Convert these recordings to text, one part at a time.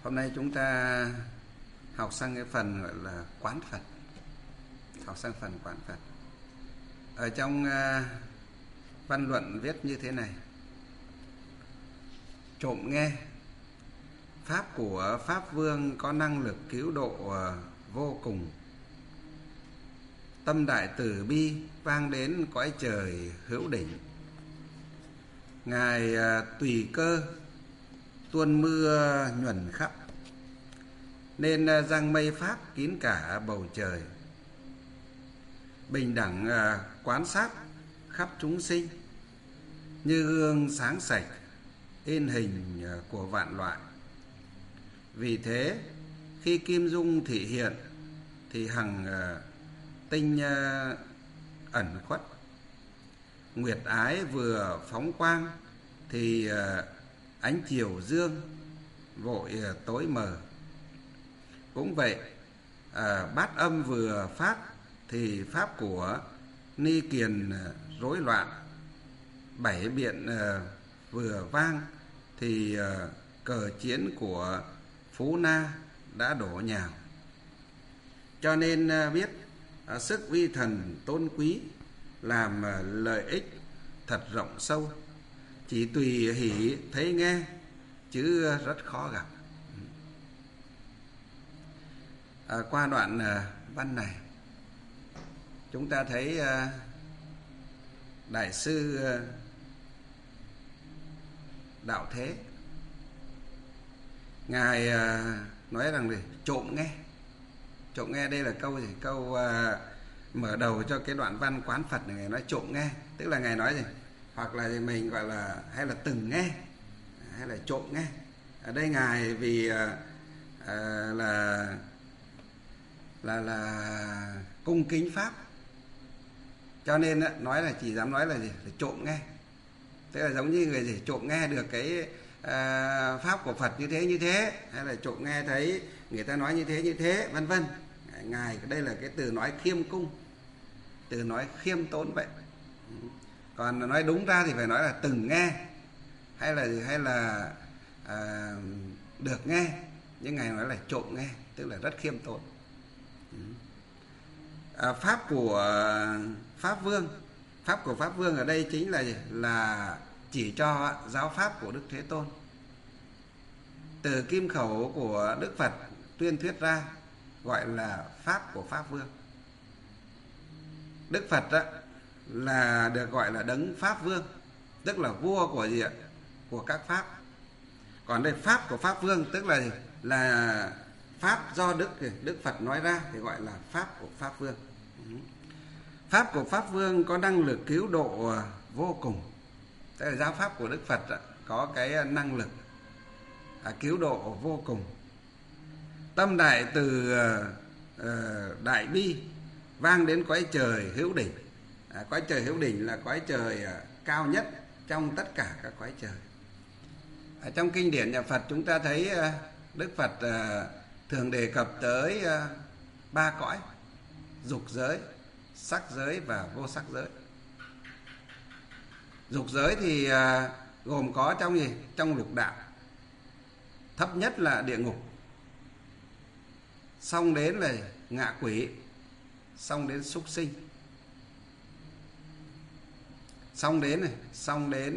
Hôm nay chúng ta học sang cái phần gọi là quán Phật. Học sang phần quán Phật. Ở trong văn luận viết như thế này: trộm nghe, pháp của Pháp Vương có năng lực cứu độ vô cùng. Tâm đại từ bi vang đến cõi trời hữu đỉnh. Ngài tùy cơ tuôn mưa nhuần khắp, nên giăng mây pháp kín cả bầu trời. Bình đẳng quan sát khắp chúng sinh, như gương sáng sạch in hình của vạn loại. Vì thế khi kim dung thị hiện thì hằng tinh ẩn khuất. Nguyệt ái vừa phóng quang thì ánh chiều dương vội tối mờ. Cũng vậy, bát âm vừa phát thì pháp của Ni Kiền rối loạn. Bảy biện vừa vang thì cờ chiến của Phú Na đã đổ nhào. Cho nên biết sức vi thần tôn quý làm lợi ích thật rộng sâu, chỉ tùy hỷ thấy nghe chứ rất khó gặp. Qua đoạn văn này chúng ta thấy Đại sư Đạo Thế Ngài nói rằng là trộm nghe. Trộm nghe đây là câu gì? Câu mở đầu cho cái đoạn văn quán Phật này. Ngài nói trộm nghe, tức là Ngài nói gì? Hoặc là mình gọi là hay là từng nghe, hay là trộm nghe. Ở đây Ngài vì là cung kính pháp, cho nên nói là chỉ dám nói là gì? Là trộm nghe. Tức là giống như người gì trộm nghe được cái pháp của Phật như thế, hay là trộm nghe thấy người ta nói như thế, vân vân. Ngài đây là cái từ nói khiêm cung, từ nói khiêm tốn vậy. Còn nói đúng ra thì phải nói là từng nghe, hay là được nghe. Nhưng Ngài nói là trộm nghe, tức là rất khiêm tốn. Pháp của Pháp Vương, pháp của Pháp Vương ở đây chính là gì? Là chỉ cho giáo pháp của Đức Thế Tôn. Từ kim khẩu của Đức Phật tuyên thuyết ra gọi là pháp của Pháp Vương. Đức Phật là được gọi là đấng Pháp Vương, tức là vua của gì ạ? Của các pháp. Còn đây pháp của Pháp Vương tức là gì? Là pháp do Đức Phật nói ra thì gọi là pháp của Pháp Vương. Pháp của Pháp Vương có năng lực cứu độ vô cùng. Tức là giáo pháp của Đức Phật có cái năng lực cứu độ vô cùng. Tâm đại từ đại bi vang đến cõi trời hữu đỉnh. Cõi trời hữu đỉnh là cõi trời cao nhất trong tất cả các cõi trời. Trong kinh điển nhà Phật chúng ta thấy Đức Phật thường đề cập tới ba cõi: dục giới, sắc giới và vô sắc giới. Dục giới thì gồm có trong gì? Trong lục đạo. Thấp nhất là địa ngục, xong đến là ngạ quỷ, xong đến súc sinh, xong đến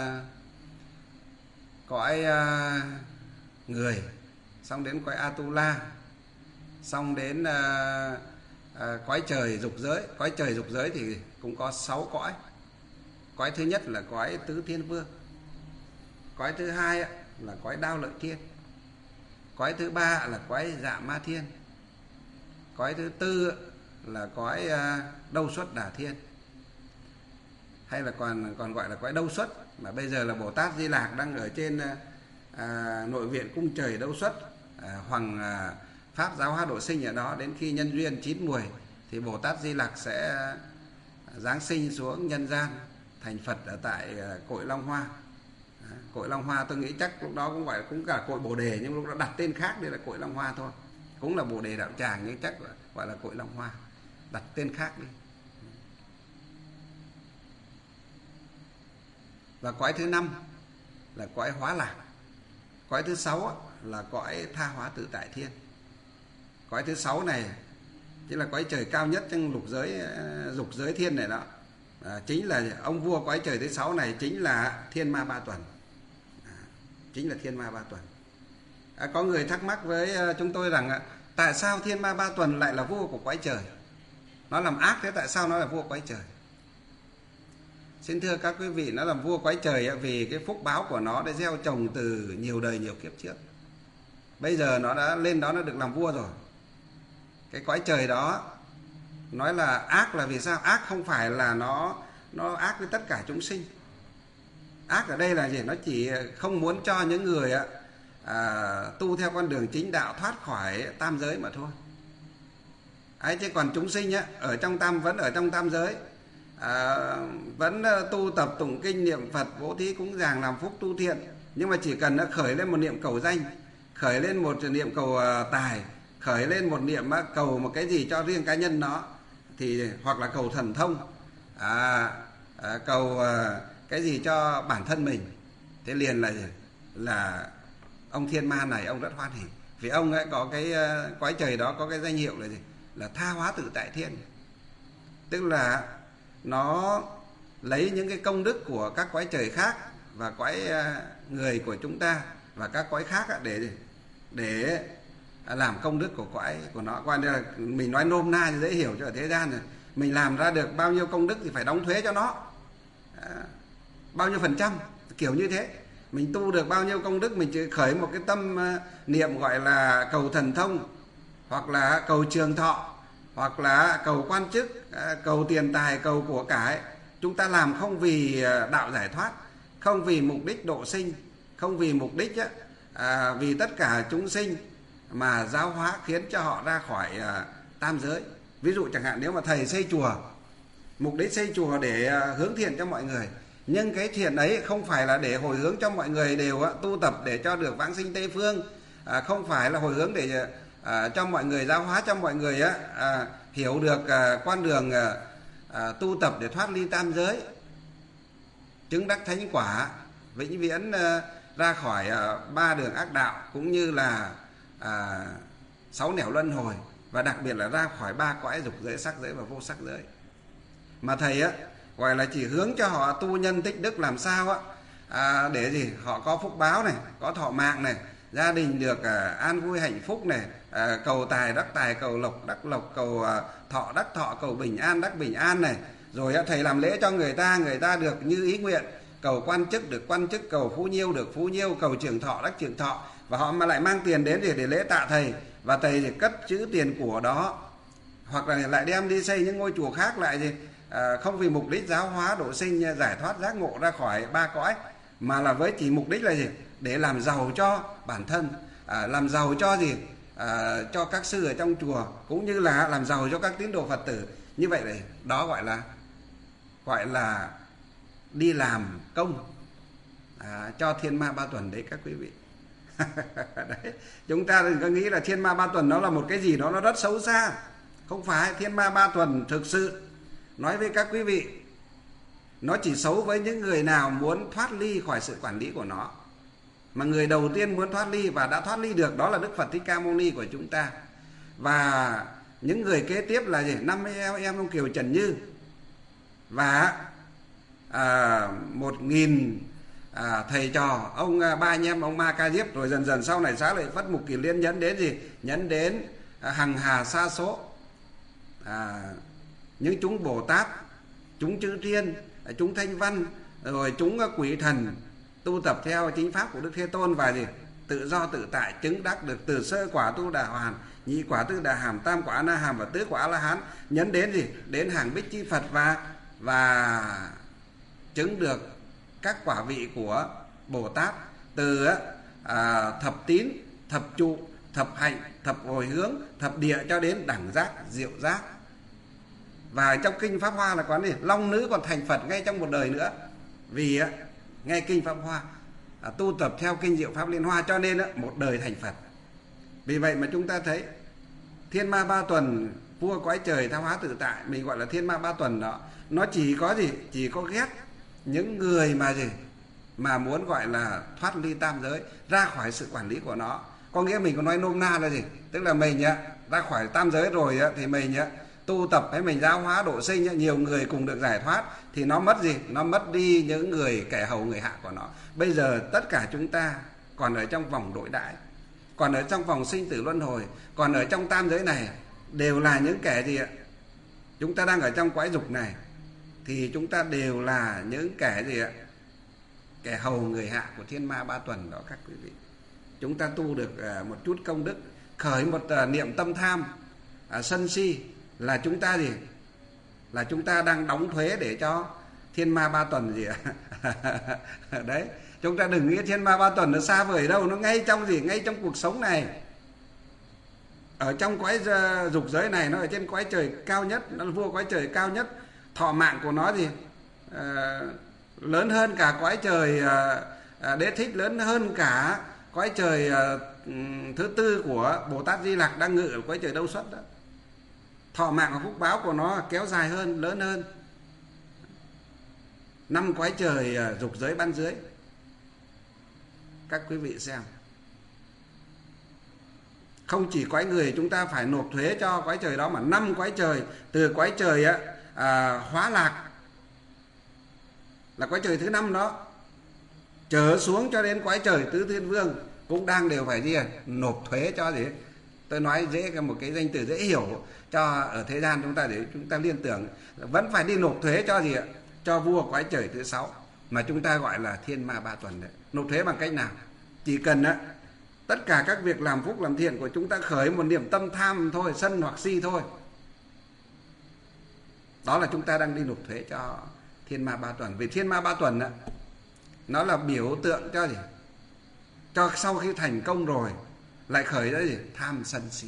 cõi người, xong đến cõi Atula, xong đến cõi trời dục giới. Cõi trời dục giới thì cũng có 6 cõi. Cõi thứ nhất là cõi Tứ Thiên Vương. Cõi thứ hai là cõi Đao Lợi Thiên. Cõi thứ ba là cõi Dạ Ma Thiên. Cõi thứ tư là cõi Đâu Xuất Đà Thiên, hay là còn gọi là cõi Đâu Xuất, mà bây giờ là Bồ Tát Di Lạc đang ở trên nội viện cung trời Đâu Xuất. Hoàng pháp giáo hóa độ sinh ở đó. Đến khi nhân duyên chín muồi thì Bồ Tát Di Lặc sẽ giáng sinh xuống nhân gian thành Phật ở tại cội Long Hoa. Cội Long Hoa tôi nghĩ chắc lúc đó cũng gọi là cũng cả cội Bồ Đề, nhưng lúc đó đặt tên khác đây là cội Long Hoa thôi. Cũng là Bồ Đề Đạo Tràng nhưng chắc gọi là cội Long Hoa, đặt tên khác đi. Và cõi thứ 5 là cõi Hóa Lạc. Cõi thứ 6 là cõi tha hóa tự tại thiên. Cõi thứ 6 này chính là cõi trời cao nhất trong dục giới thiên này đó. Chính là ông vua cõi trời thứ 6 này chính là Thiên Ma Ba Tuần. Chính là Thiên Ma Ba Tuần. Có người thắc mắc với chúng tôi rằng tại sao Thiên Ma Ba Tuần lại là vua của cõi trời? Nó làm ác thế tại sao nó là vua cõi trời? Xin thưa các quý vị, nó làm vua cõi trời vì cái phúc báo của nó đã gieo trồng từ nhiều đời nhiều kiếp trước. Bây giờ nó đã lên đó, nó được làm vua rồi. Cái cõi trời đó nói là ác là vì sao? Ác không phải là nó ác với tất cả chúng sinh. Ác ở đây là gì? Nó chỉ không muốn cho những người tu theo con đường chính đạo thoát khỏi tam giới mà thôi. Chứ còn chúng sinh ở trong vẫn ở trong tam giới, vẫn tu tập tụng kinh niệm Phật, bố thí cúng dường làm phúc tu thiện, nhưng mà chỉ cần nó khởi lên một niệm cầu danh, khởi lên một niệm cầu tài, khởi lên một niệm cầu một cái gì cho riêng cá nhân nó, thì hoặc là cầu thần thông, cầu cái gì cho bản thân mình, thế liền là gì? Là ông Thiên Ma này ông rất hoan hỉ, vì ông ấy có cái cõi trời đó có cái danh hiệu là gì? Là tha hóa tự tại thiên. Tức là nó lấy những cái công đức của các cõi trời khác và cõi người của chúng ta và các cõi khác để làm công đức của cõi của nó. Quan là mình nói nôm na dễ hiểu cho thế gian này, mình làm ra được bao nhiêu công đức thì phải đóng thuế cho nó, bao nhiêu phần trăm, kiểu như thế. Mình tu được bao nhiêu công đức, mình chỉ khởi một cái tâm niệm gọi là cầu thần thông, hoặc là cầu trường thọ, hoặc là cầu quan chức, cầu tiền tài, cầu của cải. Chúng ta làm không vì đạo giải thoát, không vì mục đích độ sinh, không vì mục đích vì tất cả chúng sinh mà giáo hóa khiến cho họ ra khỏi tam giới. Ví dụ chẳng hạn nếu mà thầy xây chùa, mục đích xây chùa để hướng thiện cho mọi người, nhưng cái thiện ấy không phải là để hồi hướng cho mọi người đều tu tập để cho được vãng sinh Tây Phương, không phải là hồi hướng để cho mọi người, giáo hóa cho mọi người hiểu được con đường tu tập để thoát ly tam giới, chứng đắc thánh quả, vĩnh viễn ra khỏi 3 đường ác đạo, cũng như là 6 nẻo luân hồi, và đặc biệt là ra khỏi 3 cõi dục giới, sắc giới và vô sắc giới. Mà thầy gọi là chỉ hướng cho họ tu nhân tích đức làm sao để gì? Họ có phúc báo này, có thọ mạng này, gia đình được an vui hạnh phúc này, cầu tài đắc tài, cầu lộc đắc lộc, cầu thọ đắc thọ, cầu bình an đắc bình an này. Rồi thầy làm lễ cho người ta được như ý nguyện, cầu quan chức được quan chức, cầu phú nhiêu được phú nhiêu, cầu trường thọ đắc trường thọ. Và họ mà lại mang tiền đến để lễ tạ thầy, và thầy thì cất trữ tiền của đó, hoặc là lại đem đi xây những ngôi chùa khác lại gì, không vì mục đích giáo hóa độ sinh, giải thoát giác ngộ ra khỏi 3 cõi, mà là với chỉ mục đích là gì? Để làm giàu cho bản thân, làm giàu cho gì? Cho các sư ở trong chùa, cũng như là làm giàu cho các tín đồ Phật tử. Như vậy này, đó gọi là đi làm công cho Thiên Ma Ba Tuần đấy các quý vị. Đấy, chúng ta đừng có nghĩ là Thiên Ma Ba Tuần nó là một cái gì đó nó rất xấu xa. Không phải. Thiên Ma Ba Tuần thực sự nói với các quý vị, nó chỉ xấu với những người nào muốn thoát ly khỏi sự quản lý của nó. Mà người đầu tiên muốn thoát ly và đã thoát ly được đó là Đức Phật Thích Ca Mâu Ni của chúng ta. Và những người kế tiếp là gì? 50 em ông Kiều Trần Như, và 1.000 thầy trò, ông 3 anh em ông Ma Ca Diếp. Rồi dần dần sau này Xá Lợi Phất, Mục Kiền Liên nhấn đến gì? Nhấn đến hằng hà sa số, những chúng Bồ Tát, chúng chư thiên, chúng thanh văn, rồi chúng quỷ thần tu tập theo chính pháp của Đức Thế Tôn, và gì? Tự do tự tại chứng đắc được từ sơ quả Tu Đà Hoàn, nhị quả Tư Đà Hàm, tam quả Na Hàm và tứ quả La Hán. Nhấn đến gì? Đến hàng bích chi Phật, và chứng được các quả vị của Bồ Tát, từ thập tín, thập trụ, thập hạnh, thập hồi hướng, thập địa cho đến đẳng giác, diệu giác. Và trong kinh Pháp Hoa là có gì? Long nữ còn thành Phật ngay trong một đời nữa, vì nghe kinh Pháp Hoa, tu tập theo kinh Diệu Pháp Liên Hoa, cho nên một đời thành Phật. Vì vậy mà chúng ta thấy Thiên Ma Ba Tuần, vua cõi trời tha hóa tự tại, mình gọi là Thiên Ma Ba Tuần đó, nó chỉ có gì? Chỉ có ghét những người mà gì? mà muốn gọi là thoát ly tam giới, ra khỏi sự quản lý của nó. Có nghĩa mình có nói nôm na là gì? Tức là mình ra khỏi tam giới rồi thì mình tu tập hay mình giáo hóa độ sinh, nhiều người cùng được giải thoát, thì nó mất gì? Nó mất đi những người kẻ hầu người hạ của nó. Bây giờ tất cả chúng ta còn ở trong vòng đối đãi, còn ở trong vòng sinh tử luân hồi, còn ở trong tam giới này, đều là những kẻ gì ạ? Chúng ta đang ở trong quái dục này thì chúng ta đều là những kẻ gì ạ? Kẻ hầu người hạ của thiên ma ba tuần đó các quý vị. Chúng ta tu được một chút công đức, khởi một niệm tâm tham, sân si, là chúng ta gì? Là chúng ta đang đóng thuế để cho thiên ma ba tuần gì ạ? Đấy, chúng ta đừng nghĩ thiên ma ba tuần nó xa vời đâu, nó ngay trong gì? Ngay trong cuộc sống này. Ở trong cõi dục giới này, nó ở trên cõi trời cao nhất, nó là vua cõi trời cao nhất. Thọ mạng của nó gì? Lớn hơn cả cõi trời Đế Thích, lớn hơn cả cõi trời thứ tư của Bồ Tát Di Lặc đang ngự ở cõi trời Đâu Xuất đó. Thọ mạng và phúc báo của nó kéo dài hơn, lớn hơn 5 cõi trời dục giới ban dưới. Các quý vị xem, không chỉ cõi người chúng ta phải nộp thuế cho cõi trời đó, mà 5 cõi trời, từ cõi trời Hóa Lạc là cõi trời thứ 5 đó, trở xuống cho đến cõi trời Tứ Thiên Vương cũng đang đều phải gì? Nộp thuế cho gì? Tôi nói dễ, một cái danh từ dễ hiểu cho ở thế gian chúng ta, để chúng ta liên tưởng, vẫn phải đi nộp thuế cho gì ạ? Cho vua cõi trời thứ 6 mà chúng ta gọi là thiên ma ba tuần đấy. Nộp thuế bằng cách nào? Chỉ cần tất cả các việc làm phúc làm thiện của chúng ta khởi một niệm tâm tham thôi, sân hoặc si thôi, đó là chúng ta đang đi nộp thuế cho thiên ma ba tuần. Vì thiên ma ba tuần nó là biểu tượng cho gì? Cho sau khi thành công rồi lại khởi ra gì? Tham sân si.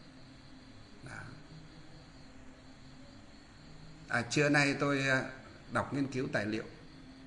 Trưa nay tôi đọc nghiên cứu tài liệu,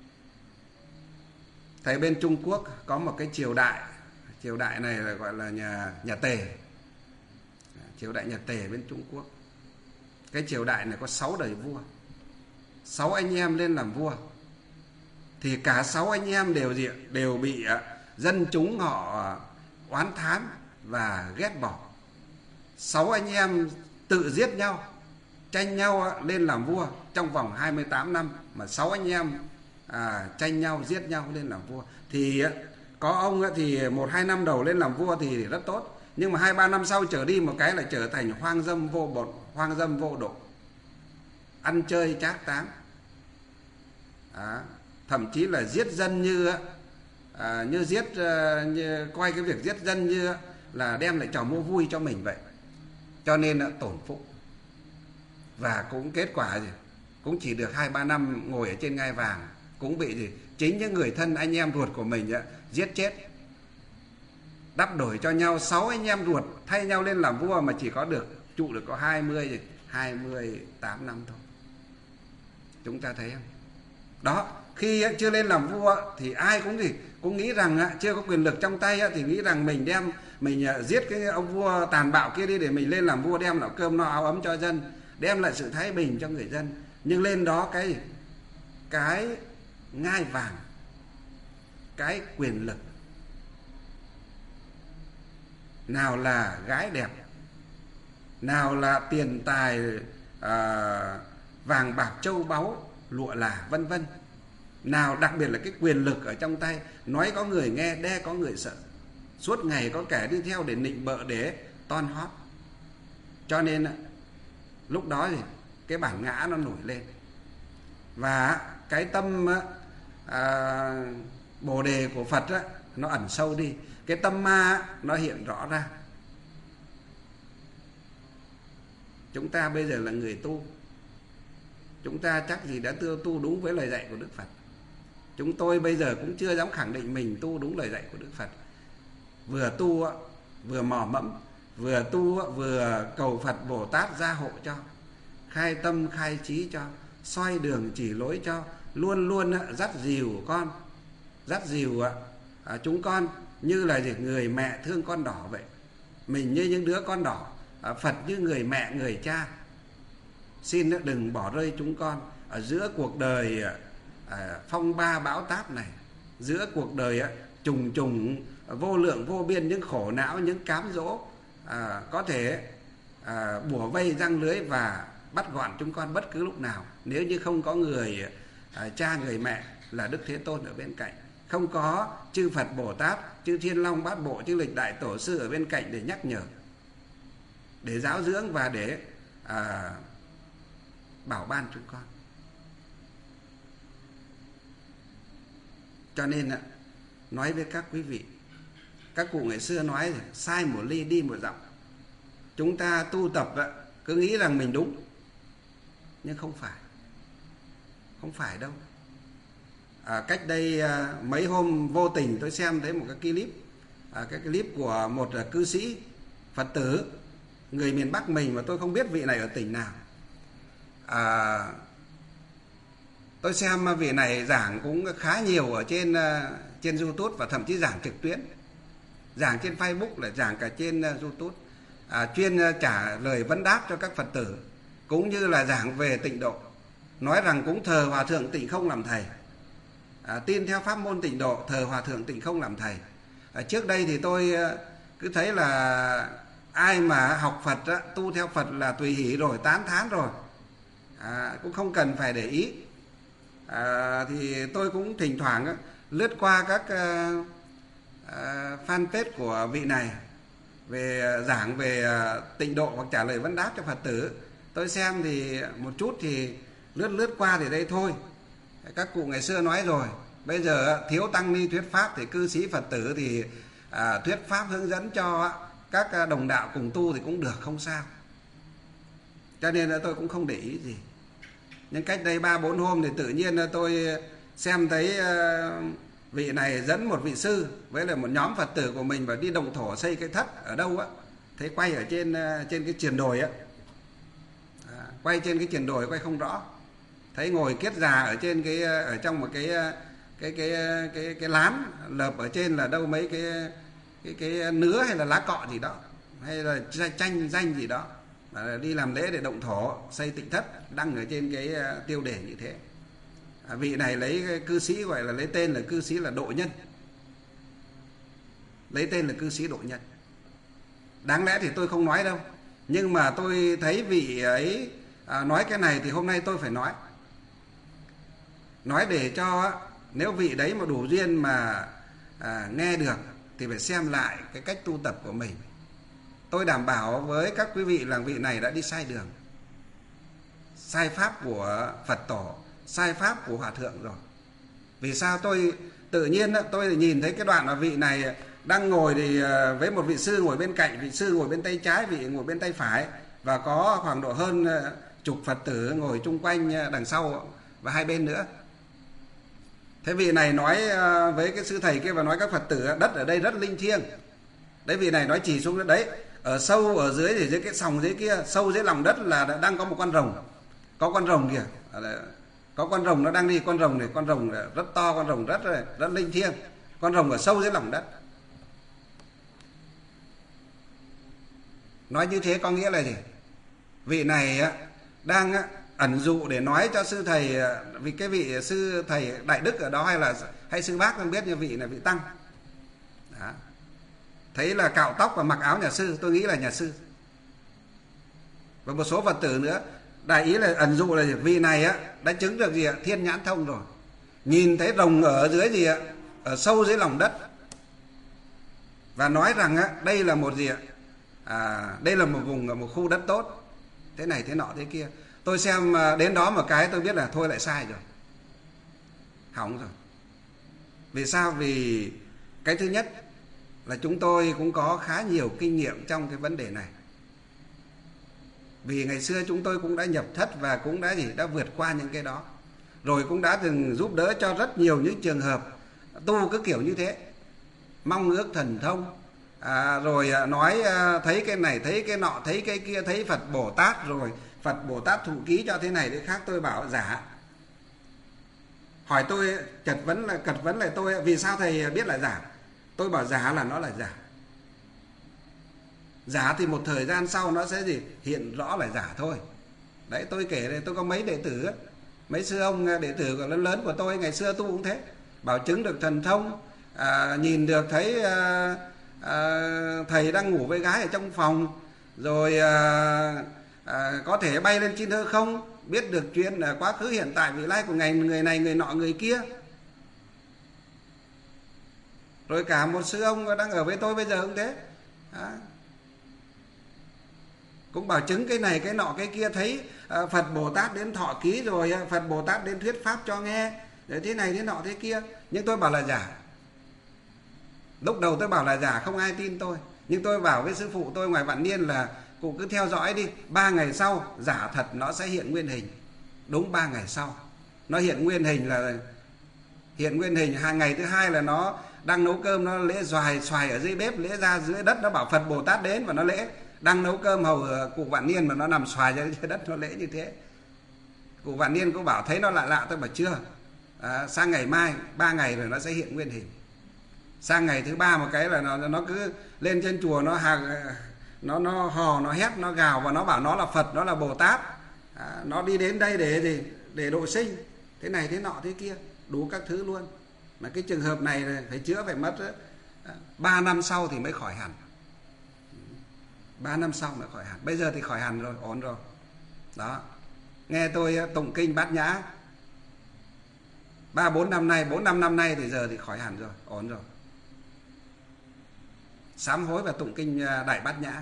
thấy bên Trung Quốc có một cái triều đại này là gọi là nhà Tề, triều đại nhà Tề bên Trung Quốc. Cái triều đại này có 6 đời vua, 6 anh em lên làm vua, thì cả 6 anh em đều bị dân chúng họ oán thán và ghét bỏ. 6 anh em tự giết nhau, tranh nhau lên làm vua trong vòng 28 năm, mà 6 anh em tranh nhau, giết nhau lên làm vua. Thì có ông thì 1-2 năm đầu lên làm vua thì rất tốt, nhưng mà 2-3 năm sau trở đi một cái là trở thành hoang dâm vô bổn, hoang dâm vô độ, ăn chơi trác táng, thậm chí là giết dân như coi cái việc giết dân như là đem lại trò mua vui cho mình vậy. Cho nên tổn phúc, và cũng kết quả gì? Cũng chỉ được 2-3 năm ngồi ở trên ngai vàng, cũng bị gì? Chính những người thân anh em ruột của mình giết chết. Đắp đổi cho nhau 6 anh em ruột thay nhau lên làm vua, mà chỉ có trụ được có 28 năm thôi. Chúng ta thấy không? Đó, khi chưa lên làm vua thì ai cũng nghĩ rằng chưa có quyền lực trong tay thì nghĩ rằng mình giết cái ông vua tàn bạo kia đi để mình lên làm vua, đem lại cơm no áo ấm cho dân, đem lại sự thái bình cho người dân. Nhưng lên đó cái ngai vàng, cái quyền lực, nào là gái đẹp, nào là tiền tài, vàng bạc châu báu, lụa là vân vân, nào đặc biệt là cái quyền lực ở trong tay, nói có người nghe, đe có người sợ, suốt ngày có kẻ đi theo để nịnh bợ, để ton hót. Cho nên lúc đó thì cái bản ngã nó nổi lên, và cái tâm Bồ đề của Phật nó ẩn sâu đi, cái tâm ma nó hiện rõ ra. Chúng ta bây giờ là người tu, chúng ta chắc gì đã tu đúng với lời dạy của Đức Phật. Chúng tôi bây giờ cũng chưa dám khẳng định mình tu đúng lời dạy của Đức Phật. Vừa tu vừa mò mẫm, vừa tu vừa cầu Phật Bồ Tát gia hộ cho, khai tâm khai trí cho, soi đường chỉ lối cho, luôn luôn dắt dìu chúng con như là người mẹ thương con đỏ vậy. Mình như những đứa con đỏ, Phật như người mẹ người cha. Xin đừng bỏ rơi chúng con ở giữa cuộc đời phong ba bão táp này. giữa cuộc đời trùng trùng vô lượng vô biên những khổ não, những cám dỗ có thể bủa vây răng lưới và bắt gọn chúng con bất cứ lúc nào. Nếu như không có người cha người mẹ là Đức Thế Tôn ở bên cạnh, không có chư Phật Bồ Tát, chư Thiên Long Bát Bộ, chư Lịch Đại Tổ Sư ở bên cạnh để nhắc nhở, để giáo dưỡng và để bảo ban chúng con. Cho nên nói với các quý vị, các cụ ngày xưa nói sai một ly đi một dặm. Chúng ta tu tập cứ nghĩ rằng mình đúng, nhưng không phải đâu. Cách đây mấy hôm vô tình tôi xem thấy một cái clip của một cư sĩ Phật tử người miền Bắc mình, mà tôi không biết vị này ở tỉnh nào. Tôi xem vị này giảng cũng khá nhiều ở trên YouTube, và thậm chí giảng trực tuyến, giảng trên Facebook, là giảng cả trên YouTube, chuyên trả lời vấn đáp cho các Phật tử, cũng như là giảng về tịnh độ, nói rằng cũng thờ Hòa Thượng Tịnh Không làm thầy, tin theo pháp môn tịnh độ, thờ Hòa Thượng Tịnh Không làm thầy. Trước đây thì tôi cứ thấy là ai mà học Phật tu theo Phật là tùy hỷ rồi, tán thán rồi, cũng không cần phải để ý. Thì tôi cũng thỉnh thoảng lướt qua các fanpage của vị này về giảng về tịnh độ hoặc trả lời vấn đáp cho Phật tử. Tôi xem thì một chút thì lướt qua thì đây thôi. Các cụ ngày xưa nói rồi, bây giờ thiếu tăng ni thuyết pháp thì cư sĩ Phật tử thì thuyết pháp hướng dẫn cho các đồng đạo cùng tu thì cũng được, không sao. Cho nên là tôi cũng không để ý gì. Nhưng cách đây 3-4 hôm thì tự nhiên tôi xem thấy vị này dẫn một vị sư với lại một nhóm Phật tử của mình và đi động thổ xây cái thất ở đâu thấy quay ở trên cái triền đồi quay trên cái triền đồi, quay không rõ, thấy ngồi kiết già ở trên ở trong một cái lán lợp ở trên là đâu mấy cái nứa hay là lá cọ gì đó, hay là tranh danh gì đó, đi làm lễ để động thổ xây tịnh thất, đăng ở trên cái tiêu đề như thế. Vị này lấy cái cư sĩ gọi là lấy tên là cư sĩ là Độ Nhân, lấy tên là cư sĩ Độ Nhân. Đáng lẽ thì tôi không nói đâu, nhưng mà tôi thấy vị ấy nói cái này thì hôm nay tôi phải nói để cho nếu vị đấy mà đủ duyên mà nghe được thì phải xem lại cái cách tu tập của mình. Tôi đảm bảo với các quý vị là vị này đã đi sai đường, sai pháp của Phật tổ, sai pháp của Hòa Thượng rồi. Vì sao tôi tự nhiên tôi nhìn thấy cái đoạn mà vị này đang ngồi thì với một vị sư ngồi bên cạnh, vị sư ngồi bên tay trái, vị ngồi bên tay phải, và có khoảng độ hơn chục Phật tử ngồi chung quanh đằng sau và hai bên nữa. Thế vị này nói với cái sư thầy kia và nói các Phật tử đất ở đây rất linh thiêng. Đấy, vị này nói chỉ xuống đất đấy, ở sâu ở dưới thì dưới cái sòng dưới kia, sâu dưới lòng đất là đang có một con rồng. Có con rồng kìa. Có con rồng nó đang đi, con rồng này, con rồng rất to, con rồng rất linh thiêng. Con rồng ở sâu dưới lòng đất. Nói như thế có nghĩa là gì? Vị này đang ẩn dụ để nói cho sư thầy, vì cái vị sư thầy đại đức ở đó hay sư bác không biết, như vị là vị tăng. Đó. Thấy là cạo tóc và mặc áo nhà sư, tôi nghĩ là nhà sư. Và một số Phật tử nữa, đại ý là ẩn dụ là vị này đã chứng được gì ạ? Thiên nhãn thông rồi. Nhìn thấy rồng ở dưới gì ạ? Ở sâu dưới lòng đất. Và nói rằng đây là một gì ạ? Đây là một vùng, một khu đất tốt. Thế này thế nọ thế kia. Tôi xem đến đó một cái tôi biết là thôi lại sai rồi. Hỏng rồi. Vì sao? Vì cái thứ nhất là chúng tôi cũng có khá nhiều kinh nghiệm trong cái vấn đề này. Vì ngày xưa chúng tôi cũng đã nhập thất và cũng đã vượt qua những cái đó. Rồi cũng đã từng giúp đỡ cho rất nhiều những trường hợp tu cứ kiểu như thế, mong ước thần thông, rồi nói thấy cái này, thấy cái nọ, thấy cái kia, thấy Phật Bồ Tát, rồi Phật Bồ Tát thụ ký cho thế này thế khác. Tôi bảo giả. Hỏi tôi cật vấn lại tôi, vì sao thầy biết là giả? Tôi bảo giả là nó là giả. Giả thì một thời gian sau nó sẽ gì? Hiện rõ là giả thôi. Đấy, tôi kể đây, tôi có mấy đệ tử, mấy sư ông đệ tử lớn lớn của tôi ngày xưa tu cũng thế. bảo chứng được thần thông, nhìn được thấy thầy đang ngủ với gái ở trong phòng, rồi có thể bay lên trên hư không, biết được chuyện quá khứ hiện tại vị lai của người này người nọ người kia. Rồi cả một sư ông đang ở với tôi bây giờ cũng thế, cũng bảo chứng cái này cái nọ cái kia, thấy Phật Bồ Tát đến thọ ký, rồi Phật Bồ Tát đến thuyết pháp cho nghe, rồi thế này thế nọ thế kia. Nhưng tôi bảo là giả. Lúc đầu tôi bảo là giả, không ai tin tôi. Nhưng tôi bảo với sư phụ tôi ngoài Vạn Niên là cụ cứ theo dõi đi, 3 ngày sau giả thật nó sẽ hiện nguyên hình. Đúng 3 ngày sau nó hiện nguyên hình, là hiện nguyên hình. Hàng ngày thứ hai là nó đang nấu cơm, nó lễ xoài ở dưới bếp, lễ ra dưới đất, nó bảo Phật Bồ Tát đến và nó lễ. Đang nấu cơm hầu cụ Vạn Niên mà nó nằm xoài dưới đất, nó lễ như thế. Cụ Vạn Niên cũng bảo thấy nó lạ lạ, tôi bảo chưa, sang ngày mai 3 ngày rồi nó sẽ hiện nguyên hình. Sang ngày thứ 3 một cái là nó cứ lên trên chùa, nó hò, nó hét, nó gào và nó bảo nó là Phật, nó là Bồ Tát, nó đi đến đây để độ sinh, thế này thế nọ thế kia, đủ các thứ luôn. Mà cái trường hợp này phải chữa phải mất 3 năm sau thì mới khỏi hẳn. 3 năm sau mới khỏi hẳn. Bây giờ thì khỏi hẳn rồi, ổn rồi. Đó. Nghe tôi tụng kinh Bát Nhã 4-5 năm nay thì giờ thì khỏi hẳn rồi, ổn rồi. Sám hối và tụng kinh Đại Bát Nhã.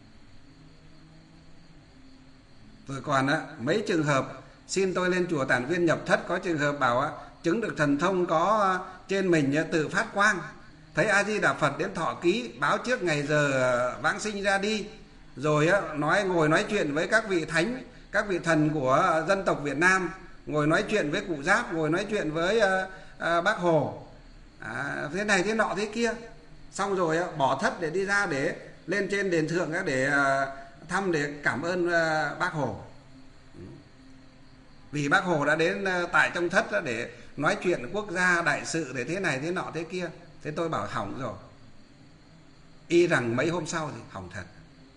Rồi còn mấy trường hợp xin tôi lên chùa Tản Viên nhập thất, có trường hợp bảo chứng được thần thông, có trên mình tự phát quang, thấy A Di Đà Phật đến thọ ký, báo trước ngày giờ vãng sinh ra đi, rồi ngồi nói chuyện với các vị thánh, các vị thần của dân tộc Việt Nam, ngồi nói chuyện với cụ Giáp, ngồi nói chuyện với Bác Hồ, thế này thế nọ thế kia. Xong rồi bỏ thất để đi ra, để lên trên đền thượng để thăm, để cảm ơn Bác Hồ, vì Bác Hồ đã đến tại trong thất để nói chuyện quốc gia đại sự, để thế này thế nọ thế kia. Thế tôi bảo hỏng rồi, y rằng mấy hôm sau thì hỏng thật.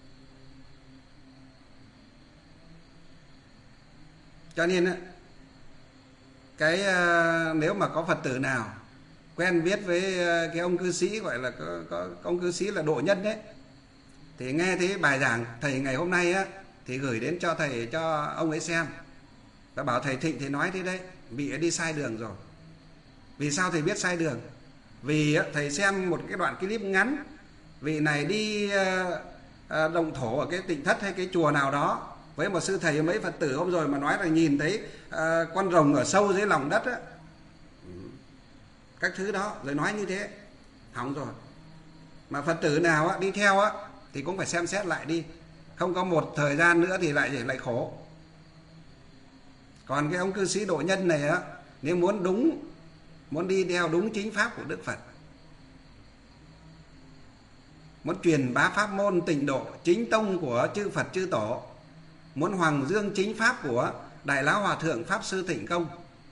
Cho nên cái nếu mà có Phật tử nào quen biết với cái ông cư sĩ, gọi là có ông cư sĩ là độ nhân đấy, thì nghe thấy bài giảng thầy ngày hôm nay thì gửi đến cho thầy, cho ông ấy xem, và bảo thầy Thịnh thì nói thế đấy, vị ấy đi sai đường rồi. Vì sao thầy biết sai đường? Vì thầy xem một cái đoạn clip ngắn, vị này đi động thổ ở cái Tịnh Thất hay cái chùa nào đó với một sư thầy mấy Phật tử hôm rồi, mà nói là nhìn thấy con rồng ở sâu dưới lòng đất các thứ đó, rồi nói như thế, hỏng rồi. Mà Phật tử nào đi theo thì cũng phải xem xét lại đi, không có một thời gian nữa thì lại khổ. Còn cái ông cư sĩ độ nhân này nếu muốn đi theo đúng chính pháp của Đức Phật, muốn truyền bá pháp môn tịnh độ chính tông của chư Phật chư Tổ, muốn hoàng dương chính pháp của Đại Lão Hòa Thượng Pháp Sư Thịnh Công,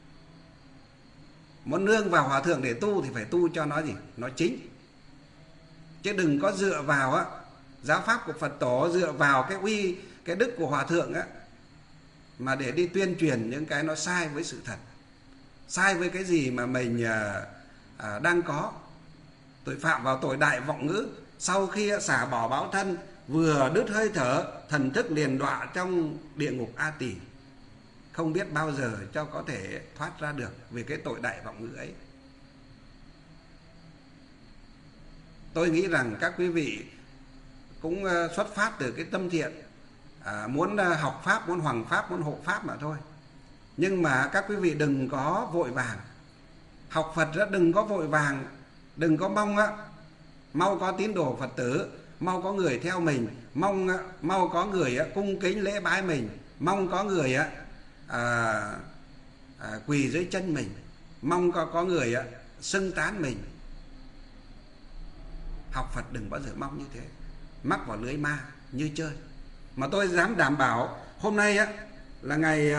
muốn nương vào Hòa Thượng để tu thì phải tu cho nó gì? Nó chính. Chứ đừng có dựa vào giáo pháp của Phật Tổ, dựa vào cái đức của Hòa Thượng mà để đi tuyên truyền những cái nó sai với sự thật, sai với cái gì mà mình đang có. Tội phạm vào tội đại vọng ngữ, sau khi xả bỏ báo thân, vừa đứt hơi thở, thần thức liền đọa trong địa ngục A Tỳ, không biết bao giờ cho có thể thoát ra được vì cái tội đại vọng ngữ ấy. Tôi nghĩ rằng các quý vị cũng xuất phát từ cái tâm thiện, muốn học Pháp, muốn hoằng Pháp, muốn hộ Pháp mà thôi. Nhưng mà các quý vị đừng có vội vàng. Học Phật đừng có vội vàng, đừng có mong mau có tín đồ Phật tử, mau có người theo mình, mau có người cung kính lễ bái mình, mong có người quỳ dưới chân mình, mong có người xưng tán mình. Học Phật đừng bao giờ mong như thế, mắc vào lưới ma như chơi. Mà tôi dám đảm bảo hôm nay là ngày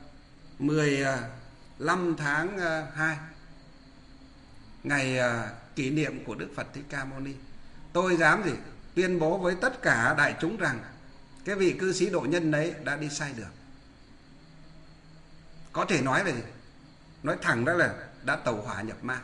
15 tháng 2, ngày kỷ niệm của Đức Phật Thích Ca Mâu Ni. Tôi dám tuyên bố với tất cả đại chúng rằng cái vị cư sĩ độ nhân đấy đã đi sai đường. Có thể nói là nói thẳng đó là đã tẩu hỏa nhập ma.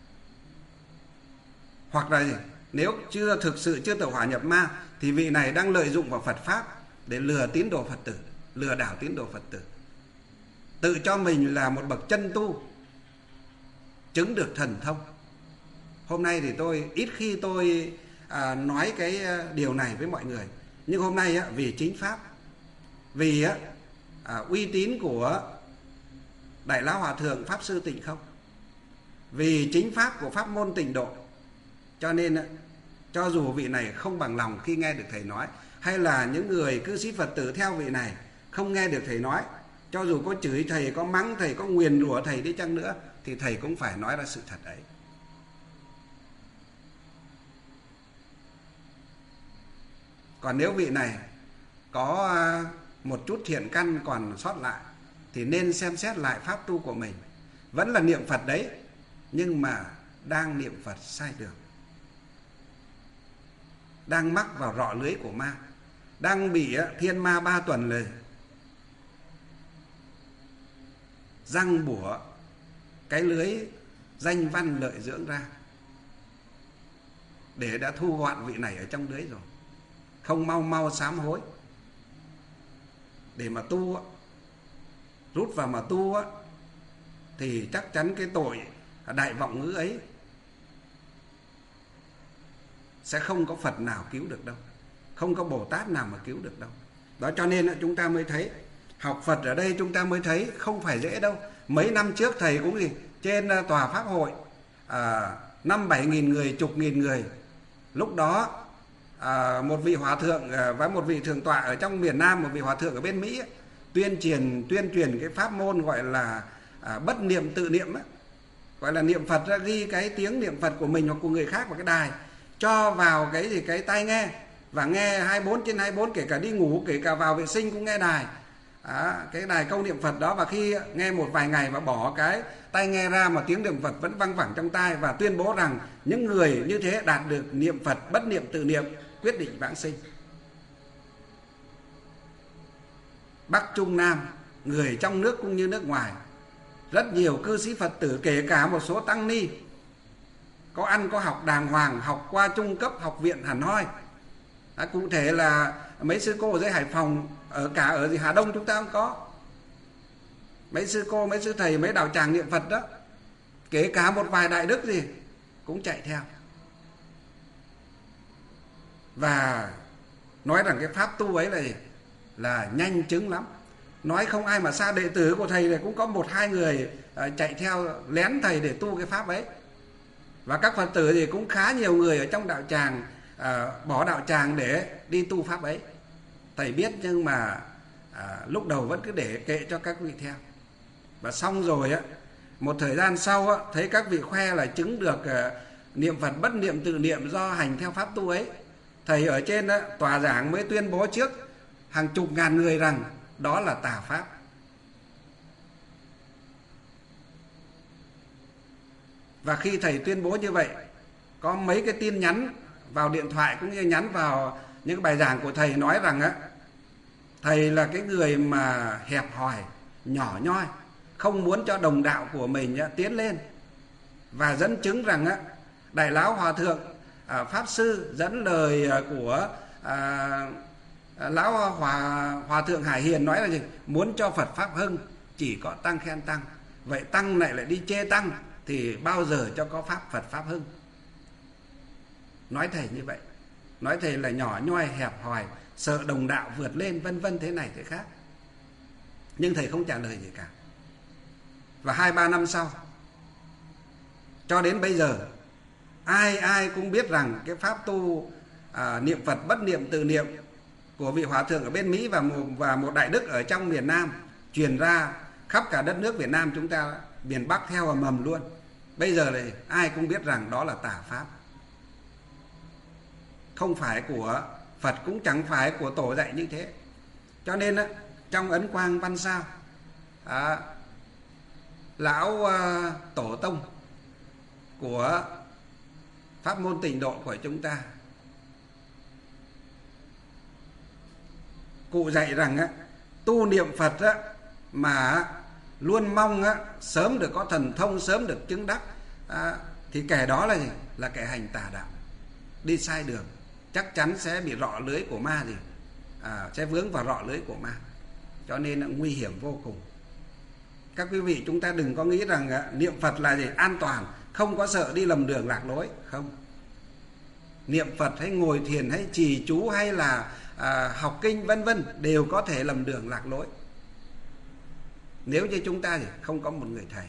Hoặc là nếu thực sự chưa tẩu hỏa nhập ma thì vị này đang lợi dụng vào Phật Pháp để lừa tín đồ Phật tử, lừa đảo tín đồ Phật tử, tự cho mình là một bậc chân tu, chứng được thần thông. Hôm nay thì tôi ít khi tôi nói cái điều này với mọi người, nhưng hôm nay vì chính Pháp, vì uy tín của Đại Lão Hòa Thượng Pháp Sư Tịnh Không, vì chính Pháp của pháp môn Tịnh Độ, cho nên cho dù vị này không bằng lòng khi nghe được thầy nói, hay là những người cư sĩ Phật tử theo vị này không nghe được thầy nói, cho dù có chửi thầy, có mắng thầy, có nguyền rủa thầy đi chăng nữa, thì thầy cũng phải nói ra sự thật ấy. Còn nếu vị này có một chút thiện căn còn sót lại thì nên xem xét lại pháp tu của mình. Vẫn là niệm Phật đấy, nhưng mà đang niệm Phật sai đường, đang mắc vào rọ lưới của ma, đang bị thiên ma 3 tuần lời răng bủa cái lưới danh văn lợi dưỡng ra, để đã thu gọn vị này ở trong lưới rồi. Không mau mau sám hối để mà tu, rút vào mà tu thì chắc chắn cái tội đại vọng ngữ ấy sẽ không có Phật nào cứu được đâu, không có Bồ Tát nào mà cứu được đâu. Đó cho nên chúng ta mới thấy học Phật ở đây, chúng ta mới thấy không phải dễ đâu. Mấy năm trước thầy cũng trên tòa pháp hội 5-7 nghìn người, chục nghìn người. Lúc đó một vị hòa thượng và một vị thượng tọa ở trong miền Nam, một vị hòa thượng ở bên Mỹ tuyên truyền cái pháp môn gọi là bất niệm tự niệm ấy. Gọi là niệm Phật ra, ghi cái tiếng niệm Phật của mình hoặc của người khác vào cái đài, cho vào cái tai nghe, và nghe 24/24, kể cả đi ngủ, kể cả vào vệ sinh cũng nghe đài. Cái đài câu niệm Phật đó, và khi nghe một vài ngày và bỏ cái tai nghe ra mà tiếng niệm Phật vẫn văng vẳng trong tai, và tuyên bố rằng những người như thế đạt được niệm Phật bất niệm tự niệm, quyết định vãng sinh. Bắc Trung Nam, người trong nước cũng như nước ngoài, rất nhiều cư sĩ Phật tử, kể cả một số tăng ni có ăn có học đàng hoàng, học qua trung cấp học viện hẳn hoi. Cụ thể là mấy sư cô ở dưới Hải Phòng, ở Hà Đông chúng ta cũng có mấy sư cô, mấy sư thầy, mấy đạo tràng niệm Phật đó, kể cả một vài đại đức cũng chạy theo và nói rằng cái pháp tu ấy là nhanh chứng lắm. Nói không ai mà xa, đệ tử của thầy này cũng có 1-2 người chạy theo lén thầy để tu cái pháp ấy. Và các Phật tử thì cũng khá nhiều người ở trong đạo tràng bỏ đạo tràng để đi tu pháp ấy. Thầy biết, nhưng mà lúc đầu vẫn cứ để kệ cho các vị theo. Và xong rồi một thời gian sau thấy các vị khoe là chứng được niệm Phật bất niệm tự niệm do hành theo pháp tu ấy. Thầy ở trên tòa giảng mới tuyên bố trước hàng chục ngàn người rằng đó là tà pháp. Và khi thầy tuyên bố như vậy, có mấy cái tin nhắn vào điện thoại cũng như nhắn vào những bài giảng của thầy, nói rằng thầy là cái người mà hẹp hòi, nhỏ nhoi, không muốn cho đồng đạo của mình tiến lên, và dẫn chứng rằng Đại Lão Hòa Thượng Pháp Sư dẫn lời của Lão Hòa Thượng Hải Hiền nói là gì? Muốn cho Phật Pháp hưng chỉ có tăng khen tăng. Vậy tăng này lại đi chê tăng thì bao giờ cho có Phật Pháp hưng? Nói thầy như vậy, nói thầy là nhỏ nhoi, hẹp hòi, sợ đồng đạo vượt lên, vân vân, thế này thế khác. Nhưng thầy không trả lời gì cả. Và 2-3 năm sau, cho đến bây giờ, ai cũng biết rằng cái pháp tu niệm Phật bất niệm tự niệm của vị hòa thượng ở bên Mỹ và một đại đức ở trong miền Nam truyền ra khắp cả đất nước Việt Nam chúng ta, miền Bắc theo mầm luôn. Bây giờ này ai cũng biết rằng đó là tà pháp, không phải của Phật, cũng chẳng phải của tổ dạy như thế. Cho nên trong Ấn Quang Văn Sao, lão tổ tông của pháp môn Tịnh Độ của chúng ta, cụ dạy rằng tu niệm Phật mà luôn mong sớm được có thần thông, sớm được chứng đắc, thì kẻ đó là gì? Là kẻ hành tà đạo, đi sai đường, chắc chắn sẽ bị rọ lưới của ma gì, sẽ vướng vào rọ lưới của ma. Cho nên là nguy hiểm vô cùng. Các quý vị, chúng ta đừng có nghĩ rằng niệm Phật là gì? An toàn, không có sợ đi lầm đường lạc lối. Không. Niệm Phật hay ngồi thiền hay trì chú hay là học kinh vân vân đều có thể lầm đường lạc lối, nếu như chúng ta không có một người thầy.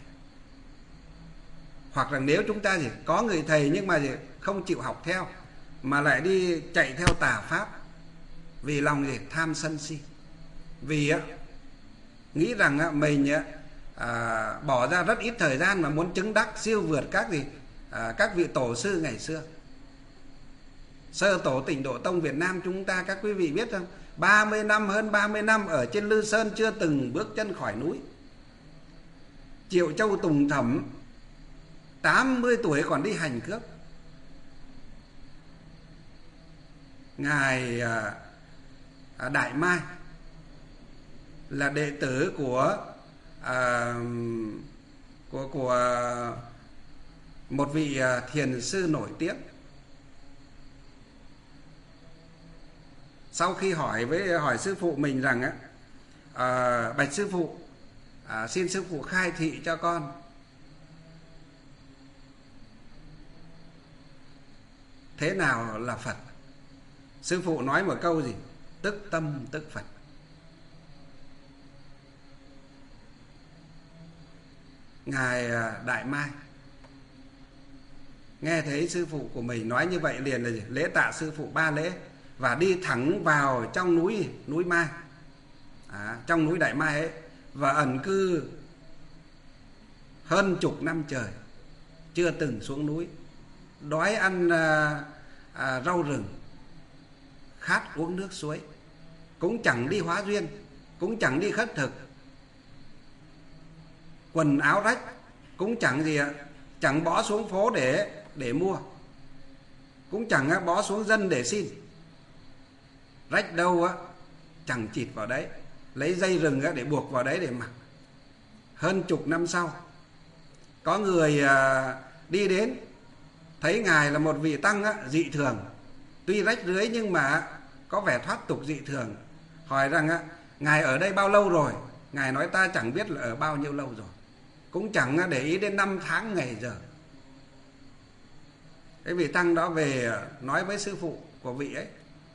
Hoặc là nếu chúng ta có người thầy nhưng mà không chịu học theo, mà lại đi chạy theo tà pháp, vì lòng tham sân si, vì nghĩ rằng mình bỏ ra rất ít thời gian mà muốn chứng đắc siêu vượt các vị tổ sư ngày xưa. Sơ tổ Tịnh Độ Tông Việt Nam chúng ta, các quý vị biết không, 30 năm, hơn 30 năm ở trên Lư Sơn chưa từng bước chân khỏi núi. Triệu Châu Tùng Thẩm 80 tuổi còn đi hành cướp. Ngài Đại Mai là đệ tử của một vị thiền sư nổi tiếng. Sau khi hỏi sư phụ mình rằng bạch sư phụ, xin sư phụ khai thị cho con, thế nào là Phật? Sư phụ nói một câu gì? Tức tâm tức Phật. Ngài Đại Mai nghe thấy sư phụ của mình nói như vậy liền là gì? Lễ tạ sư phụ 3 lễ và đi thẳng vào trong núi Mai, trong núi Đại Mai ấy, và ẩn cư hơn chục năm trời, chưa từng xuống núi, đói ăn rau rừng, khát uống nước suối, cũng chẳng đi hóa duyên, cũng chẳng đi khất thực, quần áo rách cũng chẳng bỏ xuống phố để mua, cũng chẳng bỏ xuống dân để xin. Rách đâu chẳng chịt vào đấy, lấy dây rừng để buộc vào đấy để mặc. Hơn chục năm sau, có người đi đến, thấy Ngài là một vị tăng dị thường, tuy rách rưới nhưng mà có vẻ thoát tục dị thường. Hỏi rằng Ngài ở đây bao lâu rồi? Ngài nói ta chẳng biết là ở bao nhiêu lâu rồi, cũng chẳng để ý đến năm tháng ngày giờ. Cái vị tăng đó về nói với sư phụ của vị ấy.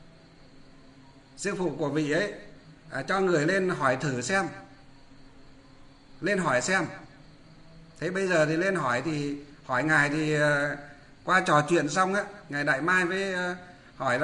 Sư phụ của vị ấy cho người lên hỏi thử xem, lên hỏi xem. Thế bây giờ thì lên hỏi Ngài thì qua trò chuyện xong Ngài Đại Mai với hỏi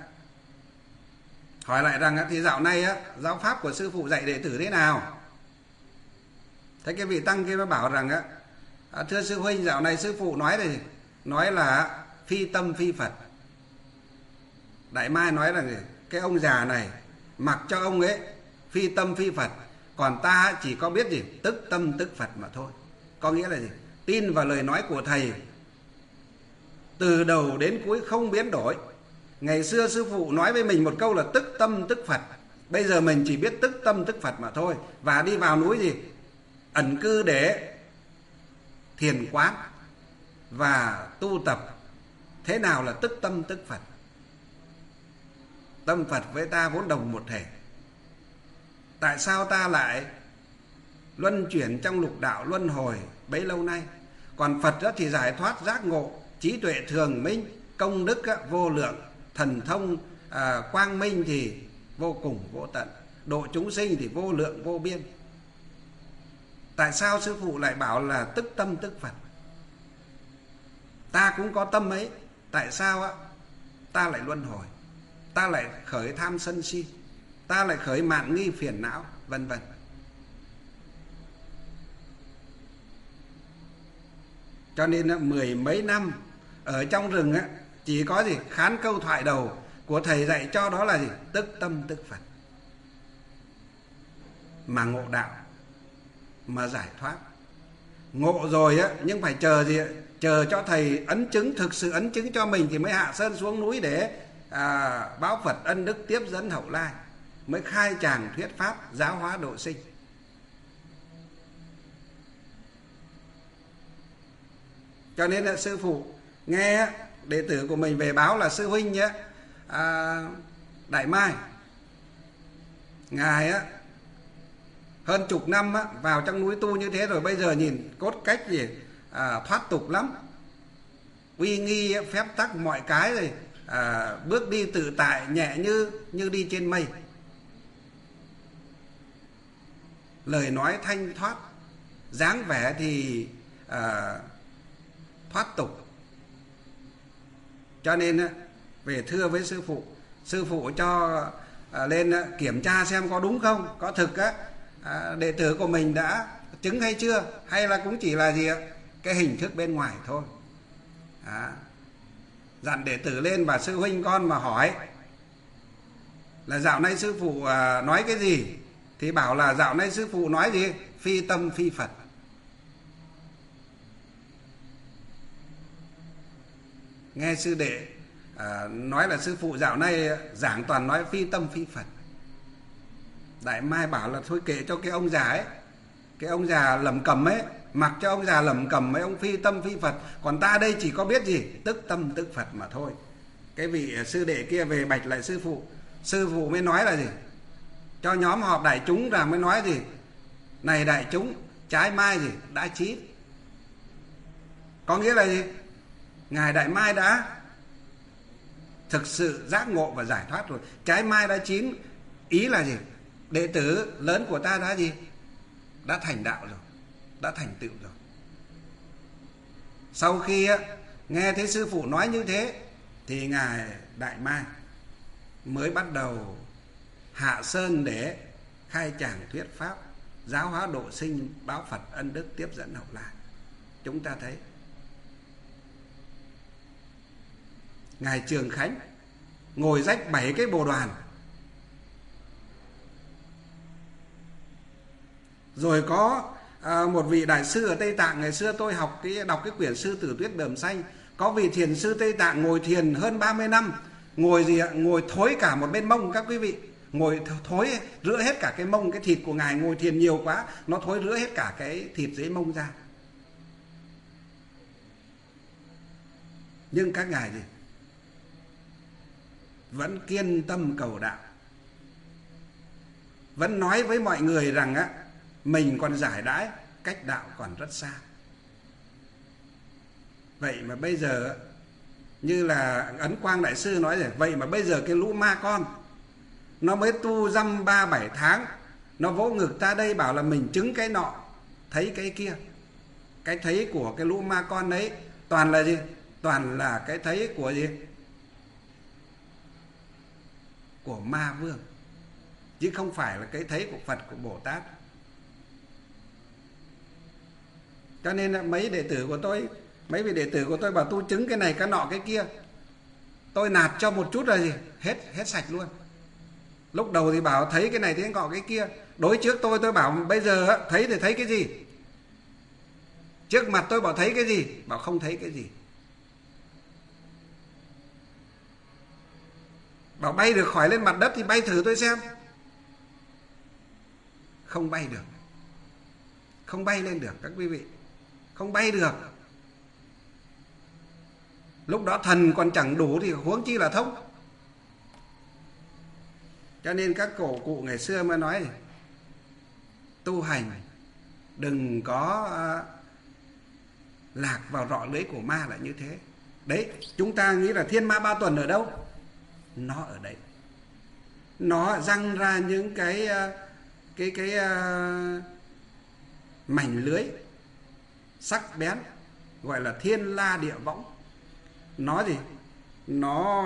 lại rằng thì dạo này giáo pháp của sư phụ dạy đệ tử thế nào? Thế cái vị tăng kia mới bảo rằng thưa sư huynh, dạo này sư phụ nói là phi tâm phi Phật. Đại Mai nói rằng cái ông già này mặc cho ông ấy phi tâm phi Phật, còn ta chỉ có biết tức tâm tức Phật mà thôi. Có nghĩa là tin vào lời nói của thầy từ đầu đến cuối không biến đổi. Ngày xưa sư phụ nói với mình một câu là tức tâm tức Phật, bây giờ mình chỉ biết tức tâm tức Phật mà thôi. Và đi vào núi ẩn cư để thiền quán và tu tập. Thế nào là tức tâm tức Phật? Tâm Phật với ta vốn đồng một thể, tại sao ta lại luân chuyển trong lục đạo luân hồi bấy lâu nay? Còn Phật thì giải thoát giác ngộ, trí tuệ thường minh, công đức vô lượng, thần thông quang minh thì vô cùng vô tận, độ chúng sinh thì vô lượng vô biên. Tại sao sư phụ lại bảo là tức tâm tức Phật? Ta cũng có tâm ấy, tại sao ta lại luân hồi, ta lại khởi tham sân si, ta lại khởi mạn nghi phiền não, vân vân. Cho nên mười mấy năm ở trong rừng chỉ có khán câu thoại đầu của thầy dạy cho, đó là tức tâm tức Phật, mà ngộ đạo, mà giải thoát. Ngộ rồi nhưng phải chờ cho thầy ấn chứng, thực sự ấn chứng cho mình thì mới hạ sơn xuống núi để báo Phật ân đức tiếp dẫn hậu lai, mới khai tràng thuyết pháp giáo hóa độ sinh. Cho nên là sư phụ nghe đệ tử của mình về báo là sư huynh nhé, Đại Mai, ngài hơn chục năm vào trong núi tu như thế rồi, bây giờ nhìn cốt cách gì thoát tục lắm, uy nghi phép tắc mọi cái rồi, bước đi tự tại nhẹ như đi trên mây, lời nói thanh thoát, dáng vẻ thì thoát tục. Cho nên về thưa với sư phụ cho lên kiểm tra xem có đúng không, có thực đệ tử của mình đã chứng hay chưa, hay là cũng chỉ là gì ạ, cái hình thức bên ngoài thôi. Dặn đệ tử lên và sư huynh con mà hỏi là dạo nay sư phụ nói cái gì, thì bảo là dạo nay sư phụ nói gì, phi tâm phi Phật. Nghe sư đệ nói là sư phụ dạo nay giảng toàn nói phi tâm phi Phật. Đại Mai bảo là thôi kệ cho cái ông già ấy, cái ông già lẩm cẩm ấy, mặc cho ông già lẩm cẩm mấy ông phi tâm phi Phật, còn ta đây chỉ có biết gì tức tâm tức Phật mà thôi. Cái vị sư đệ kia về bạch lại sư phụ mới nói là gì, cho nhóm họp đại chúng rằng mới nói gì, này đại chúng, trái mai gì đã chín. Có nghĩa là gì, ngài Đại Mai đã thực sự giác ngộ và giải thoát rồi, trái mai đã chín. Ý là gì, đệ tử lớn của ta đã gì, đã thành đạo rồi, đã thành tựu rồi. Sau khi nghe thấy sư phụ nói như thế thì ngài Đại Mai mới bắt đầu hạ sơn để khai giảng thuyết pháp, giáo hóa độ sinh, báo Phật ân đức, tiếp dẫn hậu lại. Chúng ta thấy ngài Trường Khánh ngồi rách 7 cái bồ đoàn, rồi có một vị đại sư ở Tây Tạng, ngày xưa tôi đọc cái quyển Sư Tử Tuyết Bờm Xanh, có vị thiền sư Tây Tạng ngồi thiền hơn 30 năm, ngồi gì ạ, ngồi thối cả một bên mông các quý vị, ngồi thối rửa hết cả cái mông, cái thịt của ngài ngồi thiền nhiều quá, nó thối rửa hết cả cái thịt dưới mông ra. Nhưng các ngài gì vẫn kiên tâm cầu đạo, vẫn nói với mọi người rằng mình còn giải đãi, cách đạo còn rất xa. Vậy mà bây giờ như là Ấn Quang Đại Sư nói rồi, vậy mà bây giờ cái lũ ma con nó mới tu dăm 3-7 tháng, nó vỗ ngực ta đây bảo là mình chứng cái nọ thấy cái kia. Cái thấy của cái lũ ma con đấy toàn là gì, toàn là cái thấy của gì, của ma vương, chứ không phải là cái thấy của Phật, của Bồ Tát. Cho nên là mấy vị đệ tử của tôi bảo tu chứng cái này cái nọ cái kia, tôi nạt cho một chút là gì hết sạch luôn. Lúc đầu thì bảo thấy cái này thấy cái nọ cái kia, đối trước tôi bảo bây giờ thấy thì thấy cái gì, trước mặt tôi bảo thấy cái gì, bảo không thấy cái gì. Bảo bay được khỏi lên mặt đất thì bay thử tôi xem, không bay được, không bay lên được các quý vị, không bay được. Lúc đó thần còn chẳng đủ thì huống chi là thông. Cho nên các cổ cụ ngày xưa mới nói tu hành đừng có lạc vào rọ lưới của ma là như thế. Đấy, chúng ta nghĩ là thiên ma ba tuần ở đâu? Nó ở đây. Nó răng ra những cái mảnh lưới sắc bén, gọi là thiên la địa võng. Nó gì? Nó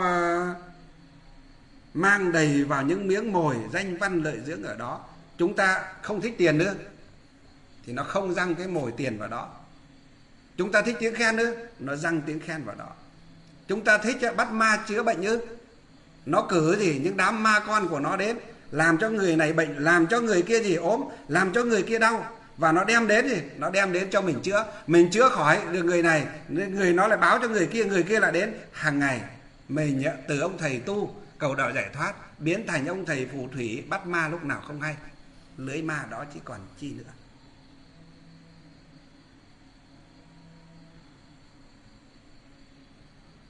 mang đầy vào những miếng mồi danh văn lợi dưỡng ở đó. Chúng ta không thích tiền nữa thì nó không răng cái mồi tiền vào đó. Chúng ta thích tiếng khen nữa, nó răng tiếng khen vào đó. Chúng ta thích bắt ma chữa bệnh ư, nó cử gì những đám ma con của nó đến, làm cho người này bệnh, làm cho người kia gì ốm, làm cho người kia đau, và nó đem đến gì, nó đem đến cho mình chữa khỏi được người này, người nó lại báo cho người kia lại đến. Hàng ngày mình từ ông thầy tu cầu đạo giải thoát biến thành ông thầy phù thủy bắt ma lúc nào không hay. Lưới ma đó chỉ còn chi nữa.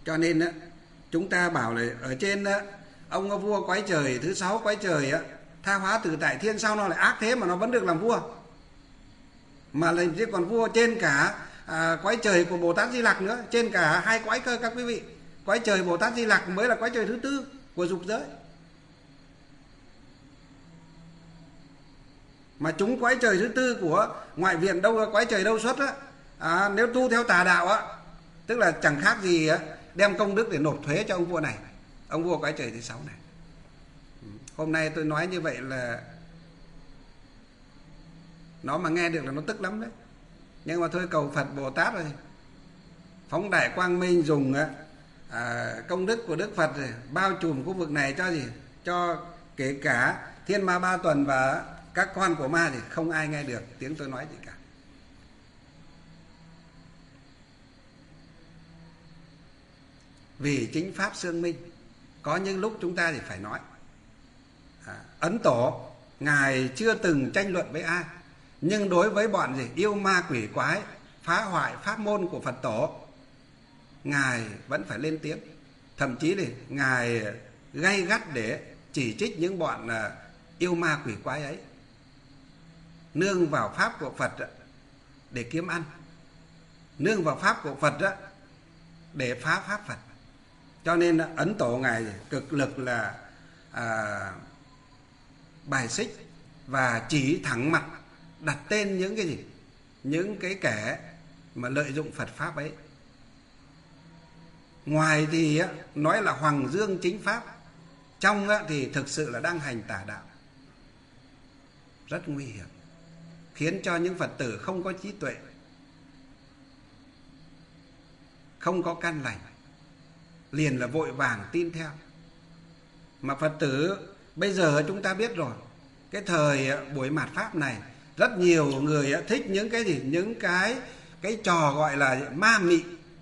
Cho nên á, chúng ta bảo là ở trên á, ông vua cõi trời thứ 6 cõi trời á, tha hóa từ tại thiên, sao nó lại ác thế mà nó vẫn được làm vua? Mà là chứ còn vua trên cả cõi trời của Bồ Tát Di Lặc nữa, trên cả hai cõi cơ các quý vị. Cõi trời Bồ Tát Di Lặc mới là cõi trời thứ 4 của dục giới. Mà chúng cõi trời thứ 4 của ngoại viện đâu, cõi trời đâu xuất á, nếu tu theo tà đạo á, tức là chẳng khác gì á, đem công đức để nộp thuế cho ông vua này, ông vua cõi trời thứ 6 này. Hôm nay tôi nói như vậy là nó mà nghe được là nó tức lắm đấy. Nhưng mà thôi, cầu Phật Bồ Tát rồi, phóng đại quang minh, dùng công đức của Đức Phật rồi, bao trùm khu vực này cho gì? Cho kể cả thiên ma 3 tuần và các con của ma thì không ai nghe được tiếng tôi nói gì cả. Vì chính pháp xương minh, có những lúc chúng ta thì phải nói. Ấn Tổ Ngài chưa từng tranh luận với ai, nhưng đối với bọn gì yêu ma quỷ quái, phá hoại pháp môn của Phật Tổ, Ngài vẫn phải lên tiếng. Thậm chí thì Ngài gay gắt để chỉ trích những bọn yêu ma quỷ quái ấy, nương vào pháp của Phật để kiếm ăn, nương vào pháp của Phật để phá pháp Phật. Cho nên Ấn Tổ Ngài cực lực là bài xích và chỉ thẳng mặt đặt tên những cái gì, những cái kẻ mà lợi dụng Phật pháp ấy. Ngoài thì nói là hoàng dương chính pháp, trong thì thực sự là đang hành tà đạo, rất nguy hiểm, khiến cho những Phật tử không có trí tuệ, không có căn lành, liền là vội vàng tin theo. Mà Phật tử bây giờ chúng ta biết rồi, cái thời buổi mạt pháp này, rất nhiều người thích những cái gì, những cái trò gọi là ma mị.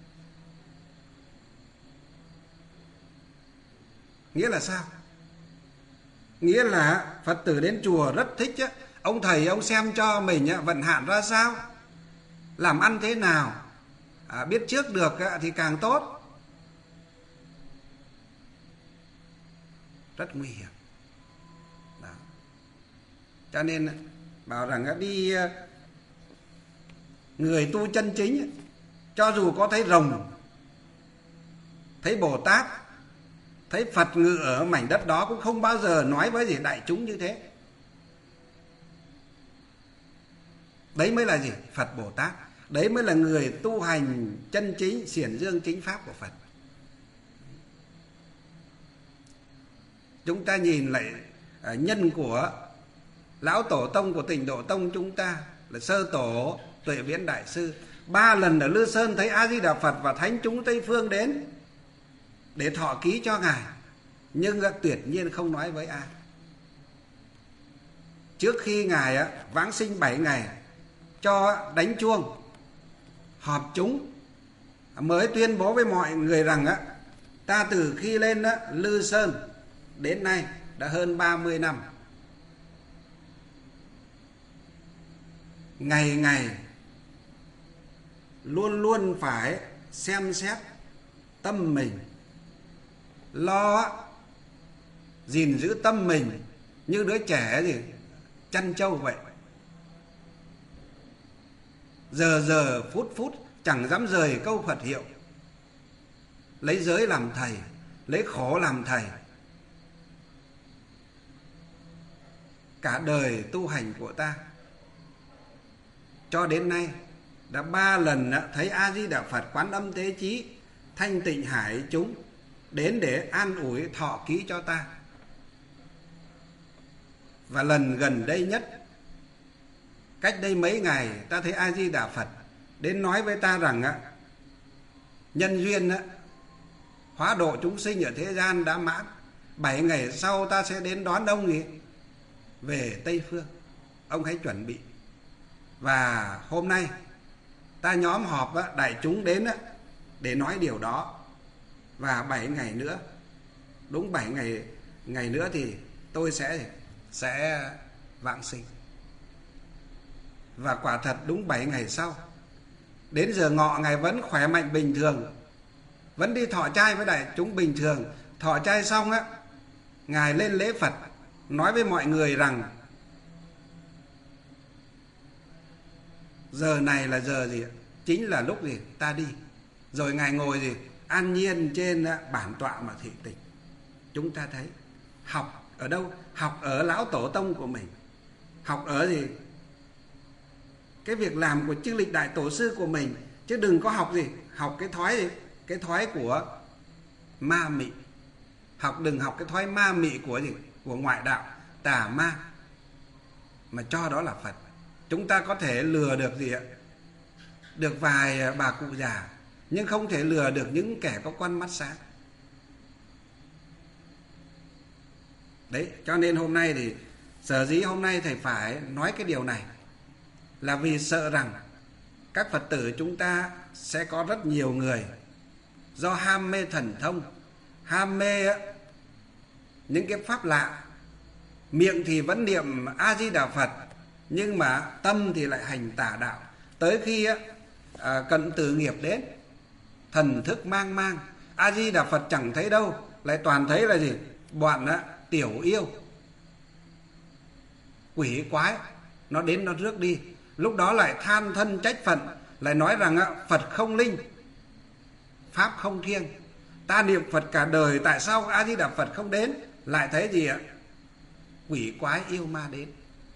Nghĩa là sao? Nghĩa là Phật tử đến chùa rất thích ông thầy ông xem cho mình vận hạn ra sao, làm ăn thế nào, biết trước được thì càng tốt. Rất nguy hiểm. Đó. Cho nên bảo rằng đi người tu chân chính, cho dù có thấy rồng, thấy Bồ Tát, thấy Phật ngự ở mảnh đất đó, cũng không bao giờ nói với gì đại chúng như thế. Đấy mới là gì? Phật Bồ Tát. Đấy mới là người tu hành chân chính, xiển dương chính pháp của Phật. Chúng ta nhìn lại nhân của lão tổ tông của Tịnh Độ Tông chúng ta là sơ tổ Tuệ Viễn Đại Sư, 3 lần ở Lư Sơn thấy A Di Đà Phật và thánh chúng Tây Phương đến để thọ ký cho Ngài, nhưng tuyệt nhiên không nói với ai. Trước khi Ngài vãng sinh 7 ngày cho đánh chuông họp chúng, mới tuyên bố với mọi người rằng ta từ khi lên Lư Sơn đến nay đã hơn 30 năm, ngày ngày luôn luôn phải xem xét tâm mình, lo gìn giữ tâm mình như đứa trẻ gì chăn trâu vậy. Giờ giờ phút phút chẳng dám rời câu Phật hiệu, lấy giới làm thầy, lấy khổ làm thầy. Cả đời tu hành của ta cho đến nay đã 3 lần thấy A Di Đà Phật, Quán Âm Tế Chí, Thanh Tịnh Hải chúng đến để an ủi thọ ký cho ta. Và lần gần đây nhất, cách đây mấy ngày, ta thấy A Di Đà Phật đến nói với ta rằng nhân duyên hóa độ chúng sinh ở thế gian đã mãn, 7 ngày sau ta sẽ đến đón ông về Tây Phương, ông hãy chuẩn bị. Và hôm nay ta nhóm họp đại chúng đến để nói điều đó. Và 7 ngày nữa, đúng 7 ngày nữa thì tôi sẽ vãng sinh. Và quả thật đúng 7 ngày sau, đến giờ ngọ Ngài vẫn khỏe mạnh bình thường, vẫn đi thọ trai với đại chúng bình thường. Thọ trai xong á, Ngài lên lễ Phật, nói với mọi người rằng giờ này là giờ gì? Chính là lúc gì? Ta đi. Rồi Ngài ngồi gì? An nhiên trên bản tọa mà thị tịch. Chúng ta thấy học ở đâu? Học ở lão tổ tông của mình. Học ở gì? Cái việc làm của chư lịch đại tổ sư của mình. Chứ đừng có học gì? Học cái thói gì? Cái thói của ma mị. Đừng học cái thói ma mị của gì? Của ngoại đạo, tà ma, mà cho đó là Phật. Chúng ta có thể lừa được gì ạ? Được vài bà cụ già, nhưng không thể lừa được những kẻ có con mắt sáng. Đấy, cho nên hôm nay thì sở dĩ hôm nay thầy phải nói cái điều này là vì sợ rằng các Phật tử chúng ta sẽ có rất nhiều người do ham mê thần thông, ham mê những cái pháp lạ, miệng thì vẫn niệm A Di Đà Phật, nhưng mà tâm thì lại hành tà đạo. Tới khi cận tử nghiệp đến, thần thức mang mang, A Di Đà Phật chẳng thấy đâu, lại toàn thấy là gì? Bọn tiểu yêu, quỷ quái, nó đến nó rước đi. Lúc đó lại than thân trách phận, lại nói rằng Phật không linh, pháp không thiêng. Ta niệm Phật cả đời, tại sao A Di Đà Phật không đến? Lại thấy gì ạ? Quỷ quái yêu ma đến.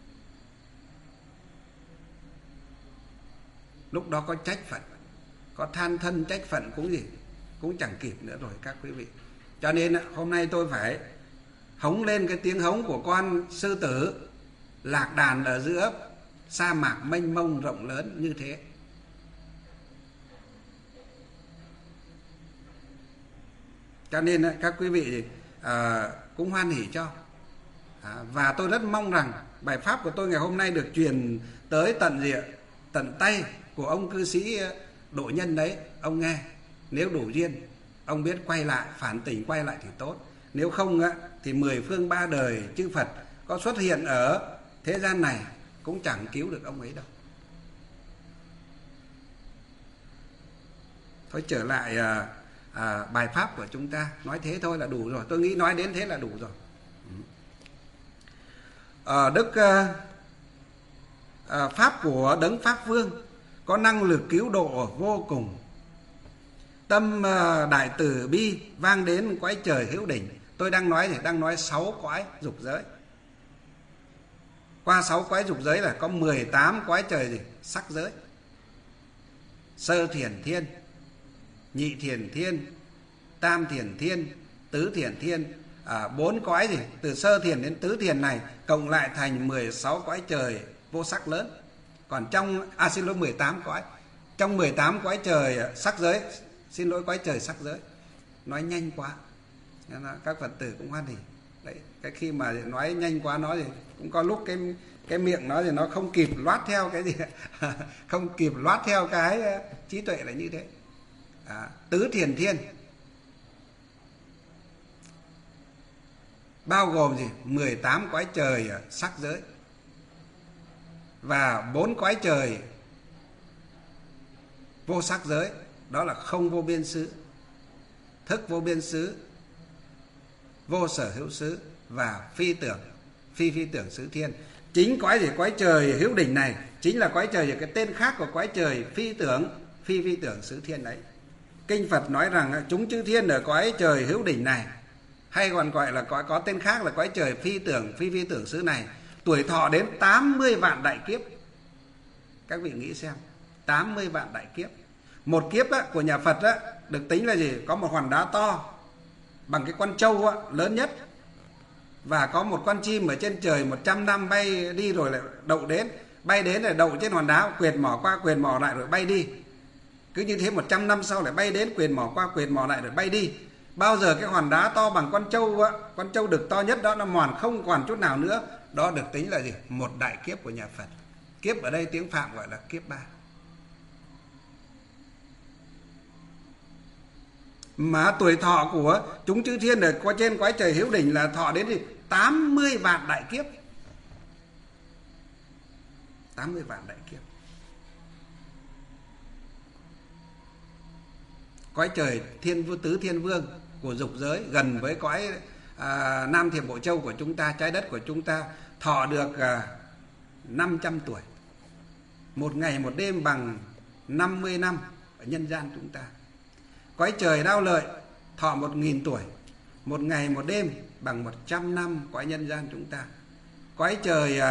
Lúc đó có trách phận, có than thân trách phận cũng gì, cũng chẳng kịp nữa rồi các quý vị. Cho nên hôm nay tôi phải hống lên cái tiếng hống của con sư tử lạc đàn ở giữa sa mạc mênh mông rộng lớn như thế. Cho nên các quý vị cũng hoan hỉ cho. Và tôi rất mong rằng bài pháp của tôi ngày hôm nay được truyền tới tận tay của ông cư sĩ Độ Nhân đấy. Ông nghe, nếu đủ duyên, ông biết quay lại, phản tỉnh quay lại thì tốt. Nếu không thì 10 phương 3 đời chư Phật có xuất hiện ở thế gian này cũng chẳng cứu được ông ấy đâu. Thôi trở lại bài pháp của chúng ta. Nói thế thôi là đủ rồi. Tôi nghĩ nói đến thế là đủ rồi. Đức pháp của Đấng Pháp Vương có năng lực cứu độ vô cùng. Tâm đại từ bi vang đến cõi trời hữu đỉnh. Tôi đang nói 6 cõi dục giới. Qua 6 cõi dục giới là có 18 cõi trời gì? Sắc giới. Sơ thiền thiên, nhị thiền thiên, tam thiền thiên, tứ thiền thiên. 4 cõi gì? Từ sơ thiền đến tứ thiền này cộng lại thành 16 cõi trời vô sắc lớn. Còn 18 cõi. Trong 18 cõi trời sắc giới, xin lỗi, cõi trời sắc giới. Nói nhanh quá, nên là các Phật tử cũng hoan hỉ. Đấy, cái khi mà nói nhanh quá nó thì cũng có lúc cái miệng nó thì nó không kịp loát theo cái gì, không kịp loát theo cái trí tuệ là như thế. Tứ thiền thiên bao gồm gì? 18 cõi trời sắc giới và 4 cõi trời vô sắc giới, đó là không vô biên xứ, thức vô biên xứ, vô sở hữu xứ và phi tưởng xứ thiên. Chính cõi gì? Cõi trời hữu đỉnh này chính là cõi trời gì? Cái tên khác của cõi trời phi tưởng xứ thiên đấy. Kinh Phật nói rằng chúng chư thiên ở cõi trời hữu đỉnh này, hay còn gọi là có tên khác là cõi trời phi tưởng xứ này, tuổi thọ đến 80 vạn đại kiếp. Các vị nghĩ xem, 80 vạn đại kiếp. Một kiếp của nhà Phật được tính là gì? Có một hòn đá to bằng cái con trâu lớn nhất, và có một con chim ở trên trời 100 năm bay đi rồi lại đậu đến, bay đến rồi đậu trên hòn đá, quyền mỏ qua quyền mỏ lại rồi bay đi. Cứ như thế 100 năm sau lại bay đến, quyền mỏ qua quyền mỏ lại rồi bay đi. Bao giờ cái hòn đá to bằng con trâu đực to nhất đó nó mòn không còn chút nào nữa, đó được tính là gì? Một đại kiếp của nhà Phật. Kiếp ở đây tiếng Phạm gọi là kiếp 3. Mà tuổi thọ của chúng chư thiên ở trên cõi trời hữu đỉnh là thọ đến thì 80 vạn đại kiếp. 80 vạn đại kiếp. cõi trời tứ thiên vương của dục giới, gần với cõi Nam Thiểm Bộ Châu của chúng ta, trái đất của chúng ta, thọ được 500 tuổi. Một ngày một đêm bằng 50 năm ở nhân gian chúng ta. Cõi trời Đao Lợi thọ 1000 tuổi, một ngày một đêm bằng 100 năm cõi nhân gian chúng ta. Cõi trời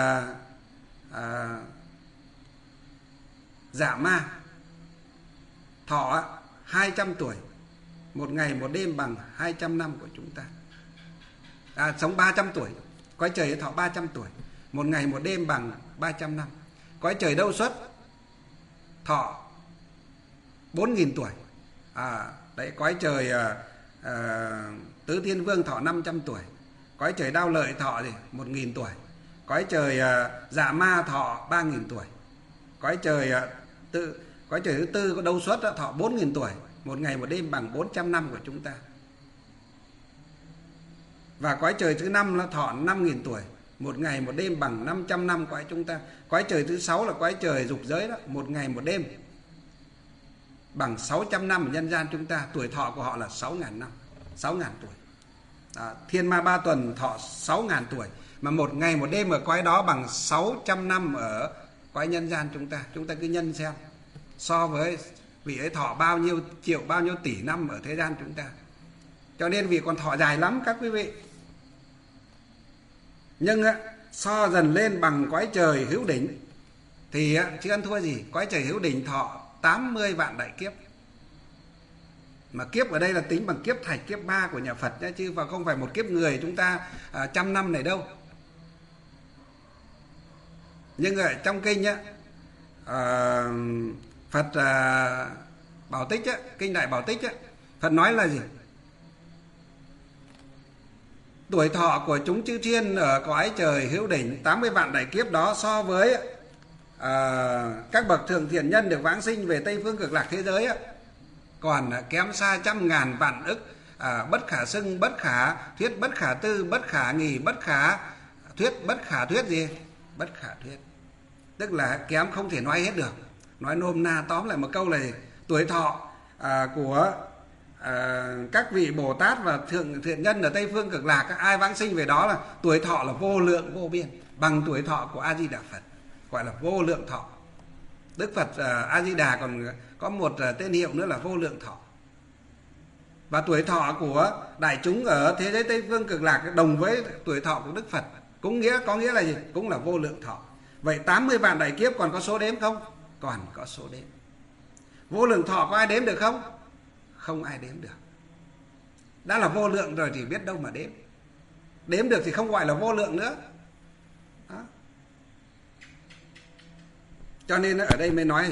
Dạ Ma thọ 200 tuổi, một ngày một đêm bằng 200 năm của chúng ta. Sống 300 tuổi. Cõi trời thọ 300 tuổi, một ngày một đêm bằng 300 năm. Cõi trời Đâu Xuất thọ 4000 tuổi. Đấy, cõi trời Tứ Thiên Vương thọ 500 tuổi. Cõi trời Đao Lợi thọ 1000 tuổi. Cõi trời Dạ Ma thọ 3000 tuổi. Cõi trời thứ tư có Đâu Xuất thọ 4000 tuổi, một ngày một đêm bằng 400 năm của chúng ta. Và cõi trời thứ năm là thọ 5000 tuổi, một ngày một đêm bằng 500 năm cõi chúng ta. Cõi trời thứ sáu là cõi trời dục giới đó, một ngày một đêm bằng 600 năm ở nhân gian chúng ta. Tuổi thọ của họ là 6.000 năm, 6.000 tuổi. Thiên Ma Ba Tuần thọ 6.000 tuổi, mà một ngày một đêm ở cõi đó bằng 600 năm ở cõi nhân gian chúng ta. Chúng ta cứ nhân xem, so với vị ấy thọ bao nhiêu triệu, bao nhiêu tỷ năm ở thế gian chúng ta. Cho nên vị còn thọ dài lắm các quý vị. Nhưng so dần lên bằng cõi trời Hữu Đỉnh thì chứ ăn thua gì. Cõi trời Hữu Đỉnh thọ 80 vạn đại kiếp. Mà kiếp ở đây là tính bằng kiếp thạch, kiếp ba của nhà Phật nhé, chứ không phải một kiếp người chúng ta 100 năm này đâu. Nhưng ở trong kinh Phật Bảo Tích kinh Đại Bảo Tích Phật nói là gì? Tuổi thọ của chúng chư thiên ở cõi trời Hữu Đỉnh 80 vạn đại kiếp đó, so với các bậc thượng thiện nhân được vãng sinh về Tây Phương Cực Lạc thế giới còn kém xa trăm ngàn vạn ức. Bất khả xưng, bất khả thuyết, bất khả tư, bất khả nghì, bất khả thuyết gì? Bất khả thuyết. Tức là kém không thể nói hết được. Nói nôm na tóm lại một câu là gì? Tuổi thọ của các vị Bồ Tát và thượng thiện nhân ở Tây Phương Cực Lạc, ai vãng sinh về đó là tuổi thọ là vô lượng vô biên, bằng tuổi thọ của A Di Đà Phật, gọi là vô lượng thọ. Đức Phật A Di Đà còn có một tên hiệu nữa là vô lượng thọ. Và tuổi thọ của đại chúng ở thế giới Tây Phương Cực Lạc đồng với tuổi thọ của Đức Phật, có nghĩa là gì? Cũng là vô lượng thọ. Vậy 80 vạn đại kiếp còn có số đếm không? Còn có số đếm. Vô lượng thọ có ai đếm được không? Không ai đếm được. Đã là vô lượng rồi thì biết đâu mà đếm. Đếm được thì không gọi là vô lượng nữa. Đó. Cho nên ở đây mới nói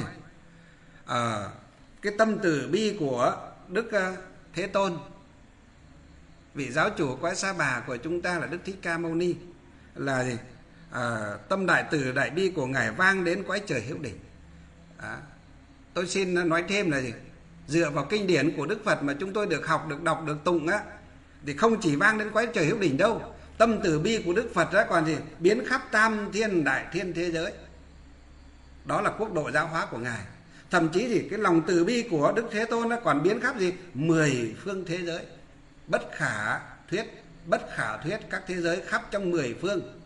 cái tâm từ bi của Đức Thế Tôn, vị giáo chủ cõi Sa Bà của chúng ta là Đức Thích Ca Mâu Ni, là gì? Tâm đại từ đại bi của Ngài vang đến cõi trời Hữu Đỉnh. Tôi xin nói thêm là gì? Dựa vào kinh điển của Đức Phật mà chúng tôi được học, được đọc, được tụng thì không chỉ vang đến cõi trời Hữu Đỉnh đâu. Tâm từ bi của Đức Phật còn gì? Biến khắp tam thiên đại thiên thế giới. Đó là quốc độ giáo hóa của Ngài. Thậm chí gì? Cái lòng từ bi của Đức Thế Tôn còn biến khắp gì? 10 phương thế giới. Bất khả thuyết các thế giới khắp trong 10 phương.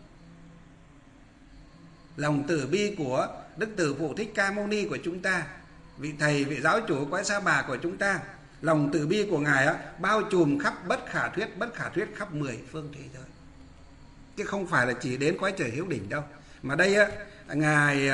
Lòng từ bi của Đức Từ Phụ Thích Ca Mâu Ni của chúng ta, vị thầy, vị giáo chủ cõi Sa Bà của chúng ta, lòng từ bi của Ngài bao trùm khắp bất khả thuyết khắp 10 phương thế giới. Chứ không phải là chỉ đến cõi trời Hữu Đỉnh đâu. Mà đây Ngài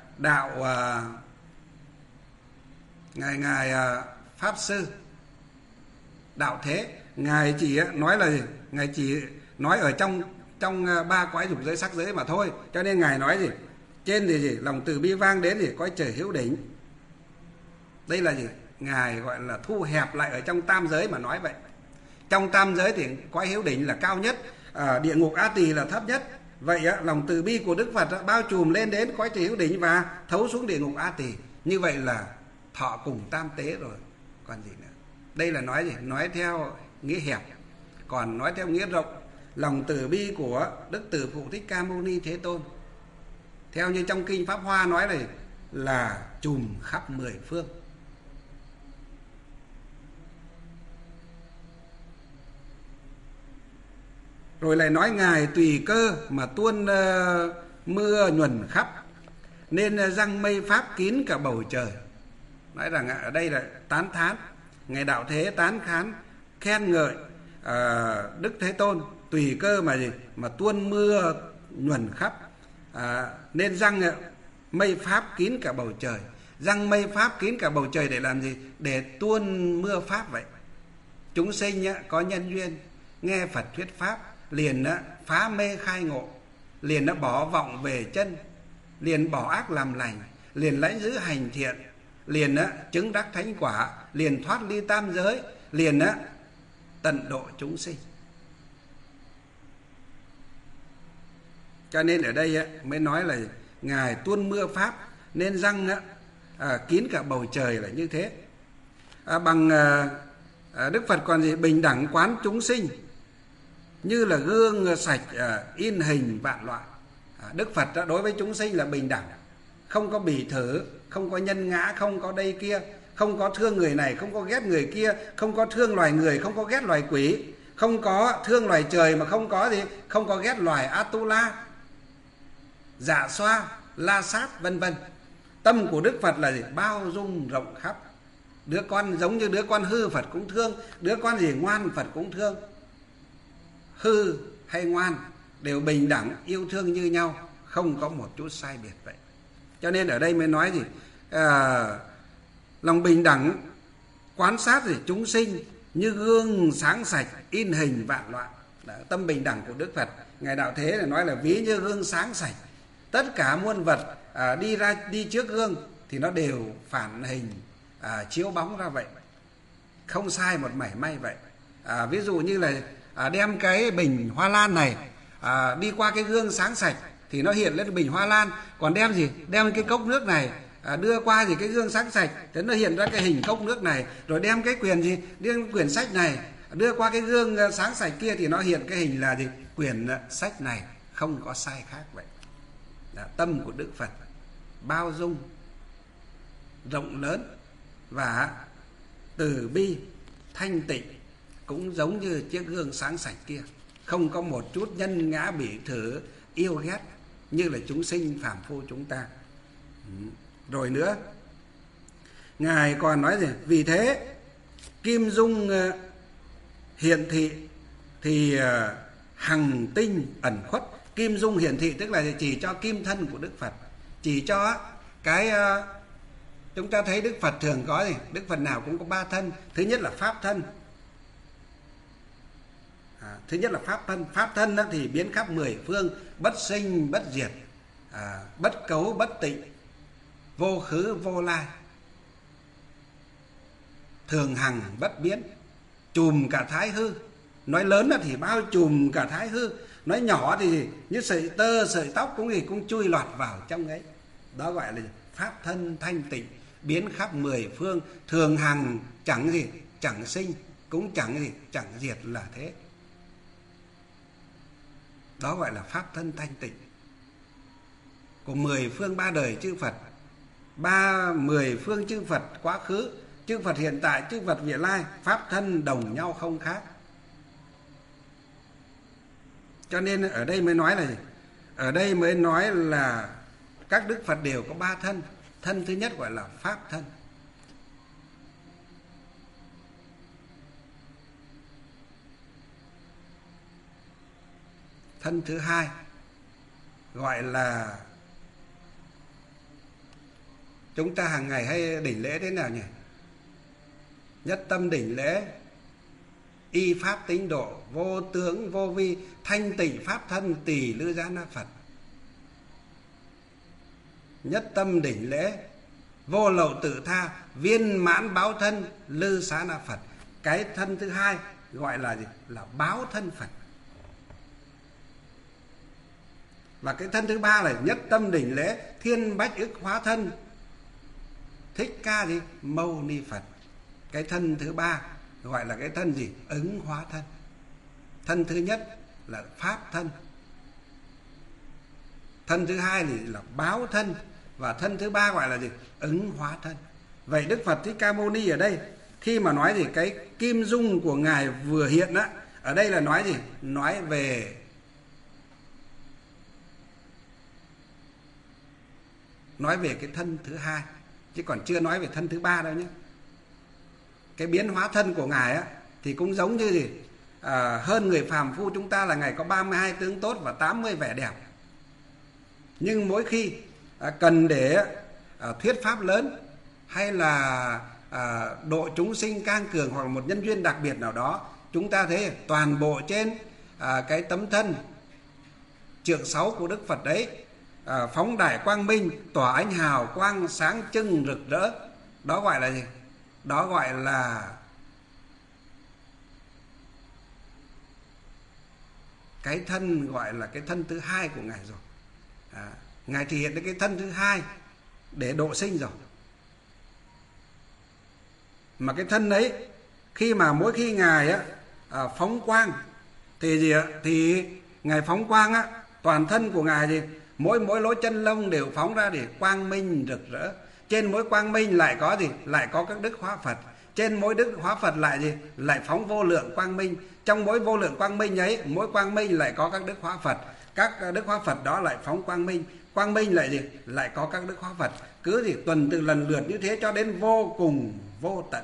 Ngài Pháp Sư Đạo Thế, Ngài chỉ nói là gì? Ngài chỉ nói ở trong ba cõi dục giới sắc giới mà thôi. Cho nên Ngài nói gì? Trên thì gì? Lòng từ bi vang đến thì cõi trời Hữu Đỉnh. Đây là gì? Ngài gọi là thu hẹp lại ở trong tam giới mà nói vậy. Trong tam giới thì cõi Hữu Đỉnh là cao nhất, địa ngục A Tỳ là thấp nhất. Vậy lòng từ bi của Đức Phật bao trùm lên đến cõi trời Hữu Đỉnh và thấu xuống địa ngục A Tỳ. Như vậy là thọ cùng tam tế rồi. Còn gì nữa? Đây là nói gì? Nói theo nghĩa hẹp. Còn nói theo nghĩa rộng, lòng từ bi của Đức Từ Phụ Thích Ca Mâu Ni Thế Tôn, theo như trong kinh Pháp Hoa nói này, là trùm khắp 10 phương. Rồi lại nói Ngài tùy cơ mà tuôn mưa nhuần khắp, nên răng mây pháp kín cả bầu trời. Nói rằng ở đây là tán thán, Ngài Đạo Thế tán thán khen ngợi Đức Thế Tôn tùy cơ mà gì? Mà tuôn mưa nhuần khắp, nên răng mây pháp kín cả bầu trời. Răng mây pháp kín cả bầu trời để làm gì? Để tuôn mưa pháp vậy. Chúng sinh có nhân duyên nghe Phật thuyết pháp, liền phá mê khai ngộ, liền bỏ vọng về chân, liền bỏ ác làm lành, liền lãnh giữ hành thiện, liền chứng đắc thánh quả, liền thoát ly tam giới, liền tận độ chúng sinh. Cho nên ở đây mới nói là Ngài tuôn mưa pháp, nên răng kín cả bầu trời là như thế. Bằng Đức Phật còn gì? Bình đẳng quán chúng sinh, như là gương sạch in hình vạn loại. Đức Phật đối với chúng sinh là bình đẳng, không có bỉ thử, không có nhân ngã, không có đây kia, không có thương người này, không có ghét người kia, không có thương loài người, không có ghét loài quỷ, không có thương loài trời, mà không có gì? Không có ghét loài Atula, Dạ Xoa, La Sát, vân vân. Tâm của Đức Phật là gì? Bao dung rộng khắp. Đứa con giống như đứa con hư Phật cũng thương, đứa con gì ngoan Phật cũng thương. Hư hay ngoan đều bình đẳng yêu thương như nhau, không có một chút sai biệt vậy. Cho nên ở đây mới nói gì? Lòng bình đẳng quan sát thì chúng sinh như gương sáng sạch in hình vạn loại. Đó, tâm bình đẳng của Đức Phật, Ngài Đạo Thế là nói là ví như gương sáng sạch. Tất cả muôn vật đi trước gương thì nó đều phản hình, chiếu bóng ra vậy, không sai một mảy may vậy. Ví dụ như là đem cái bình hoa lan này đi qua cái gương sáng sạch thì nó hiện lên bình hoa lan. Còn đem gì? Đem cái cốc nước này đưa qua gì cái gương sáng sạch thì nó hiện ra cái hình cốc nước này. Rồi đem cái quyển gì? Đem quyển sách này đưa qua cái gương sáng sạch kia thì nó hiện cái hình là gì? Quyển sách này, không có sai khác vậy. Tâm của Đức Phật bao dung, rộng lớn và từ bi, thanh tịnh, cũng giống như chiếc gương sáng sạch kia, không có một chút nhân ngã bỉ thử yêu ghét như là chúng sinh phàm phu chúng ta. Rồi nữa, Ngài còn nói gì? Vì thế kim dung hiển thị thì hằng tinh ẩn khuất. Kim dung hiển thị tức là chỉ cho kim thân của Đức Phật, chỉ cho cái chúng ta thấy Đức Phật thường có gì? Đức Phật nào cũng có ba thân. Thứ nhất là pháp thân. Thứ nhất là pháp thân. Pháp thân đó thì biến khắp mười phương, bất sinh bất diệt, bất cấu bất tịnh, vô khứ vô lai, thường hằng bất biến, trùm cả thái hư. Nói lớn là thì bao trùm cả thái hư, nói nhỏ thì như sợi tơ sợi tóc cũng chui lọt vào trong ấy. Đó gọi là pháp thân thanh tịnh, biến khắp mười phương, thường hằng, chẳng gì, chẳng sinh, cũng chẳng gì, chẳng diệt, là thế. Đó gọi là pháp thân thanh tịnh của mười phương ba đời chư Phật, mười phương chư Phật quá khứ, chư Phật hiện tại, chư Phật vị lai, pháp thân đồng nhau không khác. Cho nên ở đây mới nói là gì? Ở đây mới nói là các Đức Phật đều có ba thân. Thân thứ nhất gọi là pháp thân. Thân thứ hai gọi là, chúng ta hàng ngày hay đỉnh lễ thế nào nhỉ? Nhất tâm đỉnh lễ, y pháp tín độ, vô tướng vô vi, thanh tịnh pháp thân, tỳ lư giá na Phật. Nhất tâm đỉnh lễ, vô lậu tự tha, viên mãn báo thân, lư xá na Phật. Cái thân thứ hai gọi là gì? Là báo thân Phật. Và cái thân thứ ba là nhất tâm đỉnh lễ, thiên bách ức hóa thân, Thích Ca gì? Mâu Ni Phật. Cái thân thứ ba gọi là cái thân gì? Ứng hóa thân. Thân thứ nhất là pháp thân, thân thứ hai là báo thân, và thân thứ ba gọi là gì? Ứng hóa thân. Vậy Đức Phật Thích Ca Mâu Ni ở đây khi mà nói thì cái kim dung của Ngài vừa hiện Ở đây là nói gì? Nói về cái thân thứ hai, chứ còn chưa nói về thân thứ ba đâu nhé. Cái biến hóa thân của Ngài á thì cũng giống như gì? Hơn người phàm phu chúng ta là Ngài có 32 tướng tốt và 80 vẻ đẹp. Nhưng mỗi khi cần để thuyết pháp lớn, hay là độ chúng sinh can cường, hoặc là một nhân duyên đặc biệt nào đó, chúng ta thấy toàn bộ trên cái tấm thân trượng 6 của Đức Phật đấy phóng đại quang minh, tỏa ánh hào quang sáng trưng rực rỡ. Đó gọi là gì? Đó gọi là cái thân, gọi là cái thân thứ hai của Ngài rồi. Ngài thể hiện cái thân thứ hai để độ sinh rồi. Mà cái thân ấy, mỗi khi Ngài phóng quang thì gì ạ? Thì Ngài phóng quang á, toàn thân của Ngài thì mỗi lỗ chân lông đều phóng ra để quang minh rực rỡ. Trên mỗi quang minh lại có gì? Lại có các đức hóa Phật. Trên mỗi đức hóa Phật lại gì? Lại phóng vô lượng quang minh. Trong mỗi vô lượng quang minh ấy, mỗi quang minh lại có các đức hóa Phật. Các đức hóa Phật đó lại phóng quang minh. Quang minh lại gì? Lại có các đức hóa Phật. Cứ gì tuần tự lần lượt như thế cho đến vô cùng vô tận.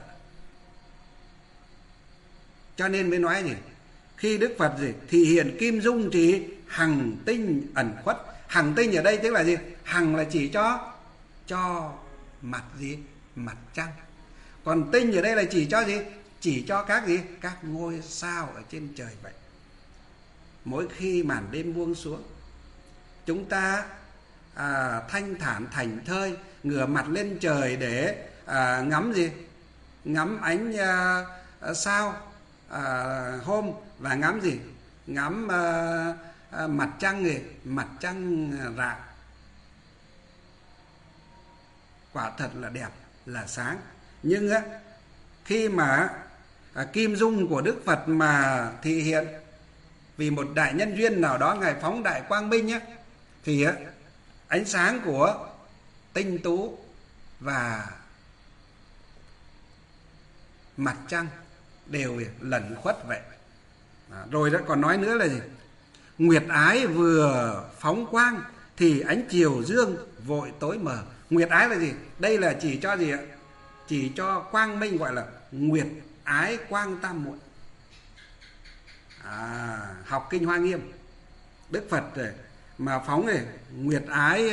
Cho nên mới nói gì? Khi Đức Phật gì? Thị hiện kim dung thì hằng tinh ẩn khuất. Hằng tinh ở đây tức là gì? Hằng là chỉ cho mặt gì? Mặt trăng. Còn tinh ở đây là chỉ cho gì? Chỉ cho các gì? Các ngôi sao ở trên trời vậy. Mỗi khi màn đêm buông xuống, chúng ta thanh thản thảnh thơi, ngửa mặt lên trời để ngắm gì? Ngắm ánh sao hôm, và ngắm gì? Ngắm mặt trăng gì? Mặt trăng rạng. Quả thật là đẹp, là sáng. Nhưng á, khi mà kim dung của Đức Phật mà thị hiện vì một đại nhân duyên nào đó, Ngài phóng đại quang minh á, thì ánh sáng của tinh tú và mặt trăng đều lẩn khuất vậy. Rồi đó còn nói nữa là gì? Nguyệt ái vừa phóng quang thì ánh chiều dương vội tối mờ. Nguyệt ái là gì? Đây là chỉ cho gì ạ? Chỉ cho quang minh, gọi là nguyệt ái quang tam muội. Học kinh Hoa Nghiêm, Đức Phật mà phóng này nguyệt ái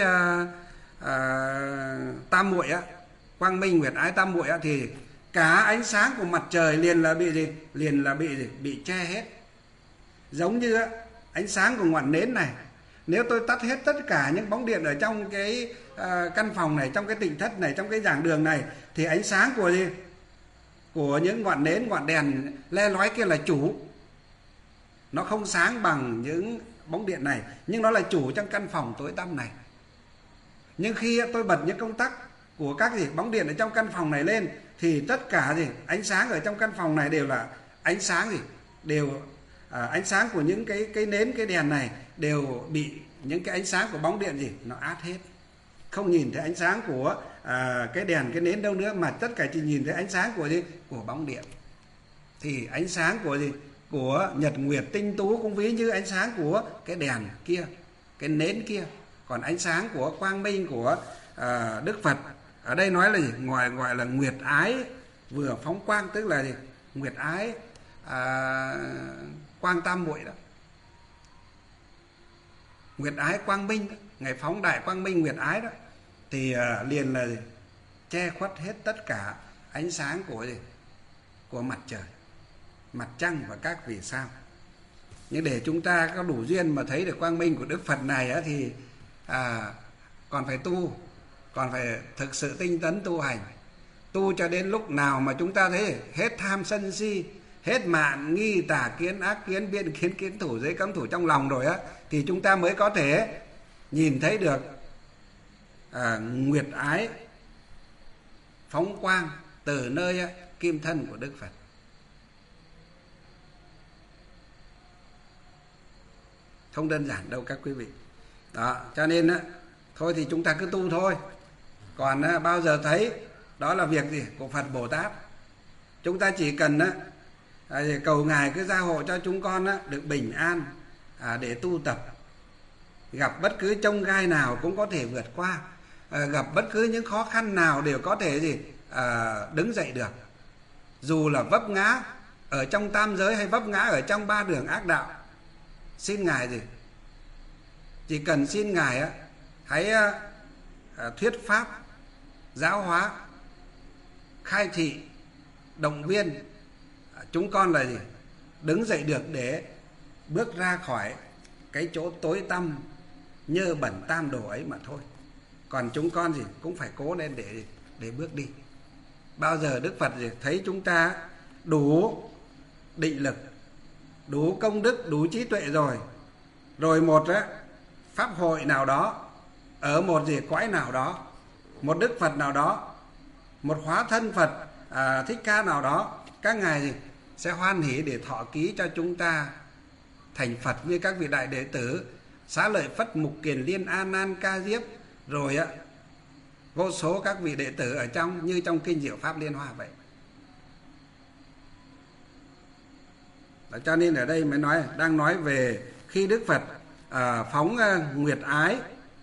tam muội á, quang minh nguyệt ái tam muội á, thì cả ánh sáng của mặt trời liền là bị gì? Liền là bị gì? Bị che hết. Giống như ánh sáng của ngọn nến này, nếu tôi tắt hết tất cả những bóng điện ở trong cái căn phòng này, trong cái tịnh thất này, trong cái giảng đường này, thì ánh sáng của gì? Của những ngọn nến, ngọn đèn le lói kia là chủ. Nó không sáng bằng những bóng điện này, nhưng nó là chủ trong căn phòng tối tăm này. Nhưng khi tôi bật những công tắc của các gì bóng điện ở trong căn phòng này lên, thì tất cả gì ánh sáng ở trong căn phòng này đều là ánh sáng gì? Đều ánh sáng của những cái nến, cái đèn này đều bị những cái ánh sáng của bóng điện gì? Nó át hết. Không nhìn thấy ánh sáng của cái đèn, cái nến đâu nữa, mà tất cả chỉ nhìn thấy ánh sáng của gì? Của bóng điện. Thì ánh sáng của gì? Của nhật nguyệt tinh tú cũng ví như ánh sáng của cái đèn kia, cái nến kia. Còn ánh sáng của quang minh của Đức Phật ở đây nói là gì? Gọi là nguyệt ái vừa phóng quang, tức là gì? Nguyệt ái quang tam muội đó. Nguyệt ái quang minh đó. Ngày phóng đại quang minh nguyệt ái đó, thì liền là gì? Che khuất hết tất cả ánh sáng của gì? Của mặt trời, mặt trăng và các vì sao. Nhưng để chúng ta có đủ duyên mà thấy được quang minh của Đức Phật này á, thì còn phải tu, còn phải thực sự tinh tấn tu hành. Tu cho đến lúc nào mà chúng ta thấy hết tham sân si, hết mạn nghi tà kiến ác kiến biện kiến kiến thủ giới cấm thủ trong lòng rồi á, thì chúng ta mới có thể nhìn thấy được nguyệt ái phóng quang từ nơi kim thân của Đức Phật. Không đơn giản đâu các quý vị. Đó, cho nên thôi thì chúng ta cứ tu thôi. Còn bao giờ thấy đó là việc gì? Của Phật Bồ Tát. Chúng ta chỉ cần Cầu Ngài cứ gia hộ cho chúng con được bình an để tu tập, gặp bất cứ chông gai nào cũng có thể vượt qua, gặp bất cứ những khó khăn nào đều có thể đứng dậy được, dù là vấp ngã ở trong tam giới hay vấp ngã ở trong ba đường ác đạo. Xin Ngài chỉ cần xin Ngài hãy thuyết pháp, giáo hóa, khai thị, động viên chúng con là đứng dậy được để bước ra khỏi cái chỗ tối tăm nhơ bẩn tam đồ ấy mà thôi. Còn chúng con cũng phải cố lên để bước đi. Bao giờ Đức Phật thấy chúng ta đủ định lực, đủ công đức, đủ trí tuệ rồi một pháp hội nào đó, ở một cõi nào đó, một Đức Phật nào đó, một hóa thân Phật Thích Ca nào đó, các ngài sẽ hoan hỷ để thọ ký cho chúng ta thành Phật như các vị đại đệ tử Xá Lợi Phất, Mục Kiền, Liên, A Nan, Ca Diếp, rồi vô số các vị đệ tử ở trong, như trong kinh Diệu Pháp Liên Hoa vậy. Đó, cho nên ở đây mới đang nói về khi Đức Phật phóng nguyệt ái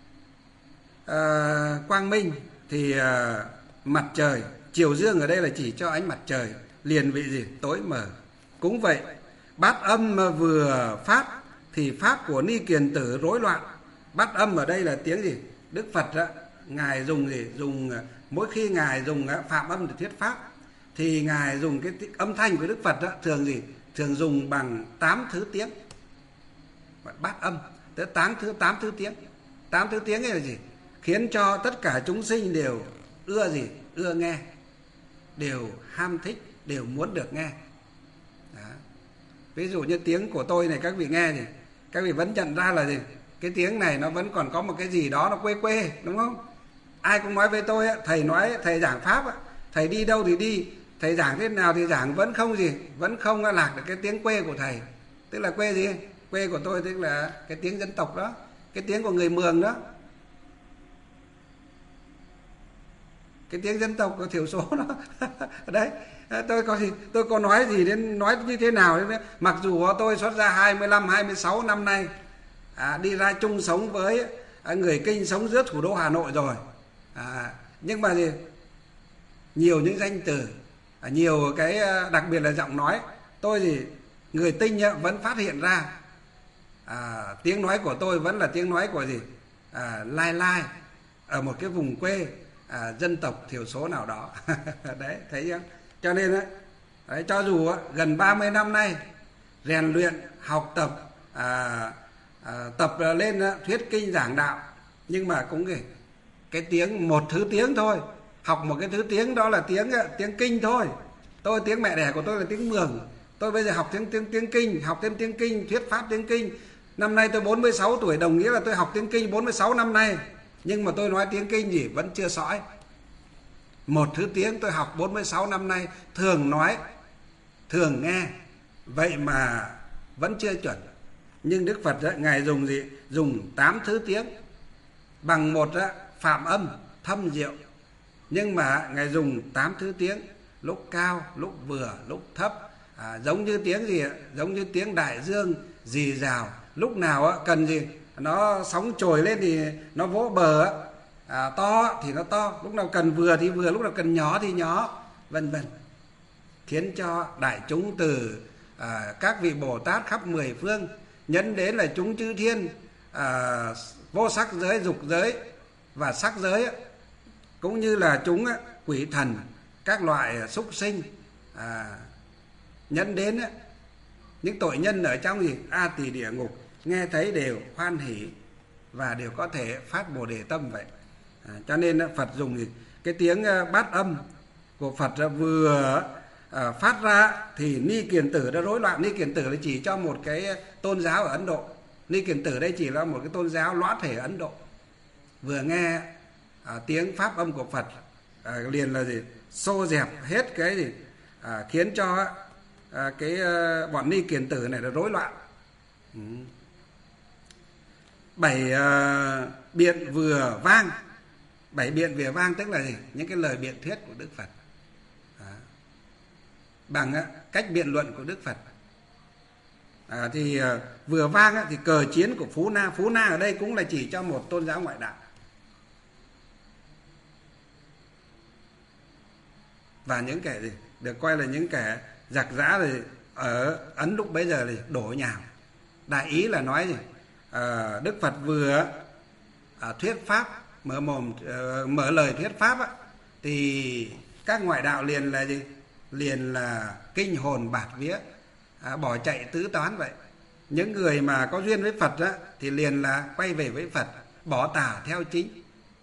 quang minh thì mặt trời, chiều dương ở đây là chỉ cho ánh mặt trời, liền vị tối mờ. Cũng vậy, bát âm vừa phát thì pháp của Ni Kiền Tử rối loạn. Bát âm ở đây là tiếng Đức Phật Ngài dùng mỗi khi Ngài dùng phạm âm để thuyết pháp thì Ngài dùng cái âm thanh của Đức Phật thường dùng bằng 8 thứ tiếng. Bát âm tới 8 thứ tiếng. 8 thứ tiếng ấy là khiến cho tất cả chúng sinh đều ưa nghe, đều ham thích, đều muốn được nghe. Đó. Ví dụ như tiếng của tôi này, các vị nghe thì các vị vẫn nhận ra là cái tiếng này nó vẫn còn có một cái gì đó nó quê quê, đúng không? Ai cũng nói với tôi thầy giảng pháp thầy đi đâu thì đi, thầy giảng thế nào thì giảng, vẫn không lạc được cái tiếng quê của thầy. Tức là quê quê của tôi tức là cái tiếng dân tộc đó, cái tiếng của người Mường đó, cái tiếng dân tộc của thiểu số đó. Đấy, tôi có nói gì đến nói như thế nào đấy. Mặc dù tôi xuất gia 26 năm nay, đi ra chung sống với người Kinh, sống giữa thủ đô Hà Nội rồi, nhưng mà nhiều những danh từ, nhiều cái đặc biệt là giọng nói tôi người Tinh vẫn phát hiện ra tiếng nói của tôi vẫn là tiếng nói của lai lai ở một cái vùng quê dân tộc thiểu số nào đó. Đấy, thấy không? Cho nên đấy, cho dù gần 30 năm nay rèn luyện, học tập, tập lên thuyết kinh giảng đạo, nhưng mà cũng cái tiếng, một thứ tiếng thôi, học một cái thứ tiếng đó là tiếng Kinh thôi. Tôi tiếng mẹ đẻ của tôi là tiếng Mường. Tôi bây giờ học tiếng Kinh, học thêm tiếng Kinh, thuyết pháp tiếng Kinh. Năm nay tôi 46 tuổi, đồng nghĩa là tôi học tiếng Kinh 46 năm nay. Nhưng mà tôi nói tiếng Kinh vẫn chưa sõi. Một thứ tiếng tôi học 46 năm nay, thường nói, thường nghe, vậy mà vẫn chưa chuẩn. Nhưng Đức Phật Ngài dùng 8 thứ tiếng bằng một phạm âm thâm diệu. Nhưng mà Ngài dùng 8 thứ tiếng, lúc cao, lúc vừa, lúc thấp, giống như tiếng giống như tiếng đại dương rì rào. Lúc nào cần nó sóng trồi lên thì nó vỗ bờ, to thì nó to, lúc nào cần vừa thì vừa, lúc nào cần nhỏ thì nhỏ, vân vân, khiến cho đại chúng từ các vị Bồ Tát khắp 10 phương, nhấn đến là chúng chư thiên, vô sắc giới, dục giới và sắc giới, cũng như là chúng quỷ thần, các loại súc sinh, nhấn đến những tội nhân ở trong A Tỳ địa ngục, nghe thấy đều hoan hỷ và đều có thể phát Bồ Đề tâm vậy. Cho nên Phật dùng cái tiếng bát âm của Phật vừa phát ra thì Ni Kiền Tử đã rối loạn. Ni Kiền Tử là chỉ cho một cái tôn giáo ở Ấn Độ. Ni Kiền Tử đây chỉ là một cái tôn giáo lõa thể ở Ấn Độ. Vừa nghe tiếng pháp âm của Phật liền là xô dẹp hết cái khiến cho cái bọn Ni Kiền Tử này là rối loạn. 7 biện vừa vang. 7 biện vừa vang tức là những cái lời biện thuyết của Đức Phật. bằng cách biện luận của Đức Phật. Thì vừa vang thì cờ chiến của Phú Na ở đây cũng là chỉ cho một tôn giáo ngoại đạo. Và những kẻ gì được coi là những kẻ giặc giã thì ở Ấn lúc bấy giờ thì đổ nhào. Đại ý là nói gì? Đức Phật vừa thuyết pháp, mở lời thuyết pháp thì các ngoại đạo liền là gì? Liền là kinh hồn bạt vía, bỏ chạy tứ toán vậy. Những người mà có duyên với Phật thì liền là quay về với Phật, bỏ tà theo chính.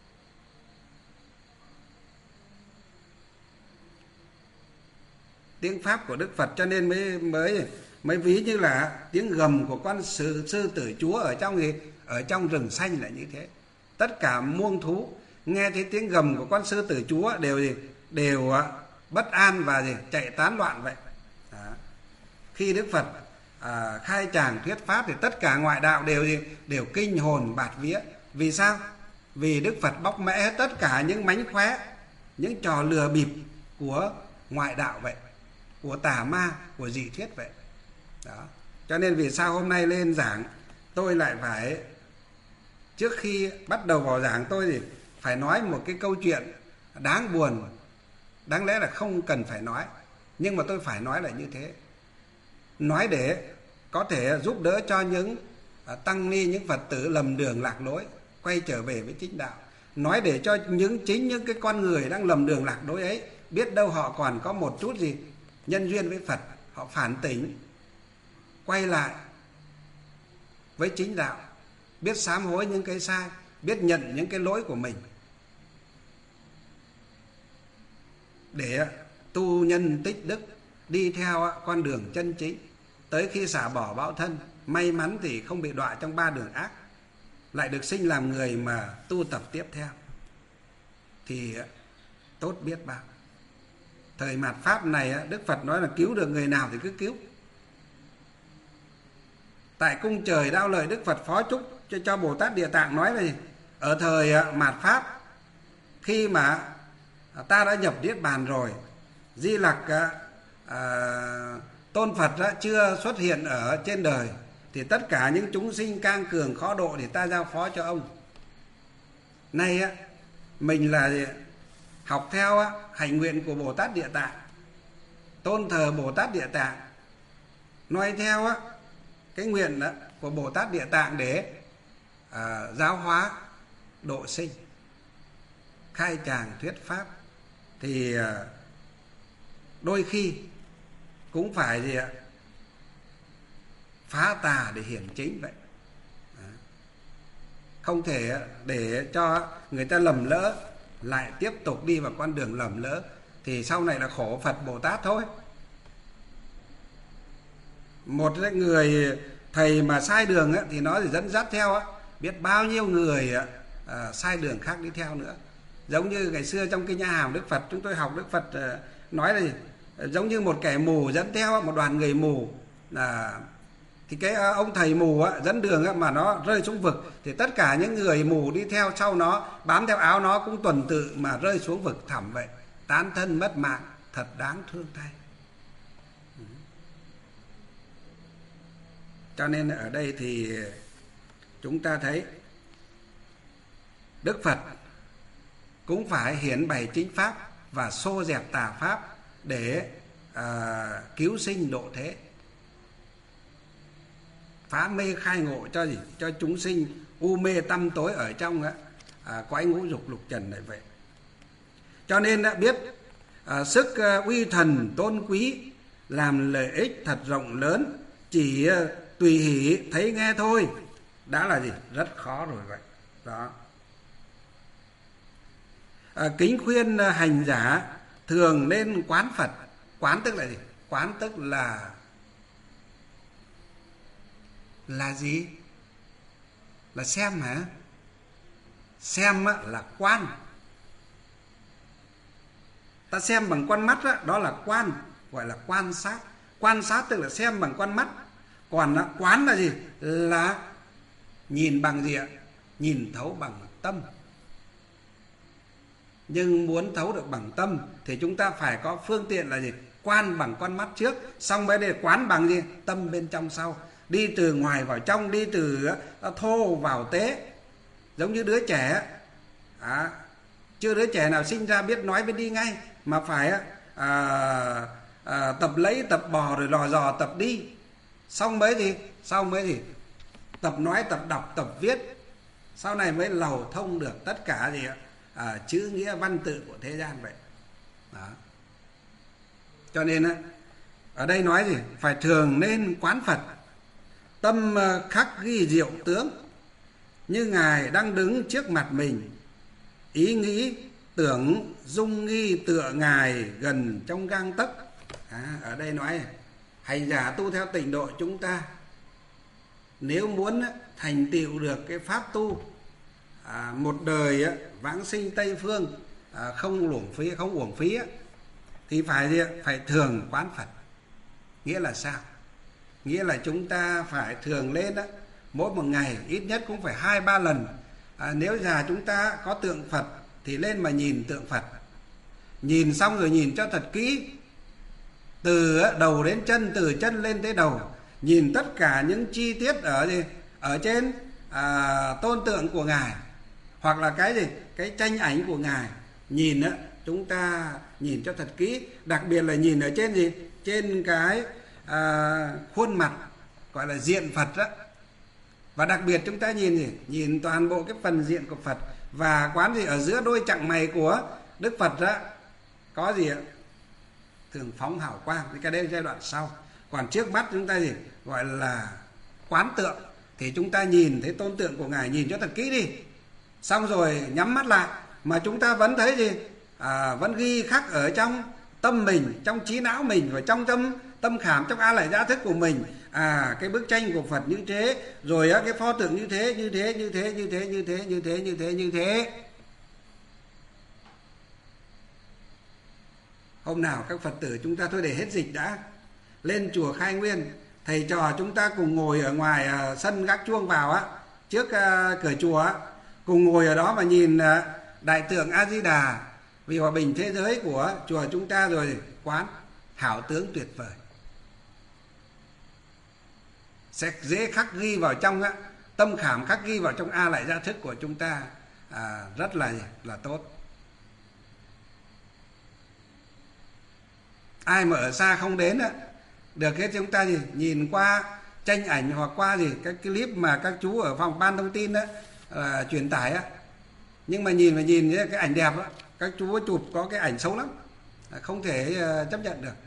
Tiếng pháp của Đức Phật cho nên mới ví như là tiếng gầm của con sư tử chúa ở trong rừng xanh là như thế. Tất cả muông thú nghe thấy tiếng gầm của con sư tử chúa đều bất an và chạy tán loạn vậy. Khi Đức Phật khai tràng thuyết pháp thì tất cả ngoại đạo đều kinh hồn bạt vía. Vì sao? Vì Đức Phật bóc mẽ hết tất cả những mánh khóe, những trò lừa bịp của ngoại đạo vậy, của tà ma, của dị thuyết vậy. Đó. Cho nên vì sao hôm nay lên giảng tôi lại phải, trước khi bắt đầu vào giảng tôi thì phải nói một cái câu chuyện đáng buồn, đáng lẽ là không cần phải nói, nhưng mà tôi phải nói là như thế. Nói để có thể giúp đỡ cho những tăng ni, những Phật tử lầm đường lạc lối quay trở về với chính đạo. Nói để cho chính những cái con người đang lầm đường lạc lối ấy, biết đâu họ còn có một chút gì nhân duyên với Phật, họ phản tỉnh, quay lại với chính đạo, biết sám hối những cái sai, biết nhận những cái lỗi của mình, để tu nhân tích đức, đi theo con đường chân chính, tới khi xả bỏ báo thân, may mắn thì không bị đọa trong 3 đường ác, lại được sinh làm người mà tu tập tiếp theo, thì tốt biết bao. Thời mạt Pháp này Đức Phật nói là cứu được người nào thì cứ cứu. Tại cung trời Đao Lợi, Đức Phật phó chúc cho Bồ Tát Địa Tạng nói là gì? Ở thời mạt Pháp, khi mà ta đã nhập Niết Bàn rồi, Di Lặc Tôn Phật chưa xuất hiện ở trên đời, thì tất cả những chúng sinh cang cường khó độ thì ta giao phó cho ông. Nay mình là học theo hạnh nguyện của Bồ Tát Địa Tạng, tôn thờ Bồ Tát Địa Tạng, noi theo cái nguyện của Bồ Tát Địa Tạng để giáo hóa độ sinh, khai tràng thuyết pháp, thì đôi khi cũng phải phá tà để hiển chính vậy. Không thể để cho người ta lầm lỡ lại tiếp tục đi vào con đường lầm lỡ, thì sau này là khổ Phật Bồ Tát thôi. Một người thầy mà sai đường thì nó thì dẫn dắt theo biết bao nhiêu người sai đường khác đi theo nữa. Giống như ngày xưa trong Kinh A Hàm Đức Phật, chúng tôi học Đức Phật nói là gì? Giống như một kẻ mù dẫn theo một đoàn người mù, thì cái ông thầy mù dẫn đường mà nó rơi xuống vực, thì tất cả những người mù đi theo sau nó, bám theo áo nó cũng tuần tự mà rơi xuống vực thẳm vậy, tán thân mất mạng, thật đáng thương thay. Cho nên ở đây thì chúng ta thấy Đức Phật cũng phải hiển bày chính pháp và xô dẹp tà pháp để cứu sinh độ thế, phá mê khai ngộ cho gì? Cho chúng sinh u mê tăm tối ở trong cõi ngũ dục lục trần này vậy. Cho nên đã biết sức uy thần tôn quý, làm lợi ích thật rộng lớn, chỉ tùy hỷ thấy nghe thôi đã là gì? Rất khó rồi vậy. Đó. Kính khuyên hành giả thường nên quán Phật. Quán tức là gì? Quán tức là gì? Là xem hả? Xem là quan. Ta xem bằng con mắt đó là quan, gọi là quan sát. Quan sát tức là xem bằng con mắt. Còn quán là gì? Là nhìn bằng gì ạ? Nhìn thấu bằng tâm. Nhưng muốn thấu được bằng tâm thì chúng ta phải có phương tiện là gì? Quan bằng con mắt trước, xong mới để quán bằng gì? Tâm bên trong sau. Đi từ ngoài vào trong, đi từ thô vào tế. Giống như đứa trẻ, chưa đứa trẻ nào sinh ra biết nói biết đi ngay, mà phải tập lấy, tập bò, rồi lò dò tập đi. Xong mới gì? Tập nói, tập đọc, tập viết. Sau này mới lầu thông được tất cả gì chữ nghĩa văn tự của thế gian vậy. Đó. Cho nên ở đây nói gì? Phải thường nên quán Phật, tâm khắc ghi diệu tướng, như Ngài đang đứng trước mặt mình. Ý nghĩ tưởng dung nghi tựa Ngài gần trong gang tấc. Ở đây nói hành giả tu theo tịnh độ chúng ta, nếu muốn thành tựu được cái pháp tu một đời vãng sinh Tây Phương không uổng phí thì phải thường quán Phật. Nghĩa là sao? Nghĩa là chúng ta phải thường lên mỗi một ngày ít nhất cũng phải 2-3 lần. Nếu già chúng ta có tượng Phật thì lên mà nhìn tượng Phật. Nhìn xong rồi nhìn cho thật kỹ, từ đầu đến chân, từ chân lên tới đầu. Nhìn tất cả những chi tiết ở trên tôn tượng của Ngài, hoặc là cái tranh ảnh của Ngài. Nhìn chúng ta nhìn cho thật kỹ, đặc biệt là nhìn ở trên trên cái khuôn mặt gọi là diện Phật đó. Và đặc biệt chúng ta nhìn toàn bộ cái phần diện của Phật. Và quán ở giữa đôi chặng mày của Đức Phật đó có thường phóng hào quang. Thì cái đây là giai đoạn sau. Còn trước mắt chúng ta gọi là quán tượng. Thì chúng ta nhìn thấy tôn tượng của Ngài, nhìn cho thật kỹ đi. Xong rồi nhắm mắt lại, mà chúng ta vẫn thấy vẫn ghi khắc ở trong tâm mình, trong trí não mình, và trong tâm khảm, trong a lại gia thức của mình. Cái bức tranh của Phật như thế, rồi cái pho tượng như thế. Hôm nào các Phật tử chúng ta thôi để hết dịch đã, lên chùa Khai Nguyên, thầy trò chúng ta cùng ngồi ở ngoài sân gác chuông vào trước cửa chùa, cùng ngồi ở đó mà nhìn đại tượng A Di Đà vì hòa bình thế giới của chùa chúng ta, rồi quán hảo tướng tuyệt vời, sẽ dễ khắc ghi vào trong tâm khảm, khắc ghi vào trong a lại gia thức của chúng ta, rất là tốt. Ai mà ở xa không đến được hết, chúng ta nhìn qua tranh ảnh hoặc qua cái clip mà các chú ở phòng ban thông tin truyền tải nhưng mà nhìn cái ảnh đẹp các chú chụp có cái ảnh xấu lắm, không thể chấp nhận được.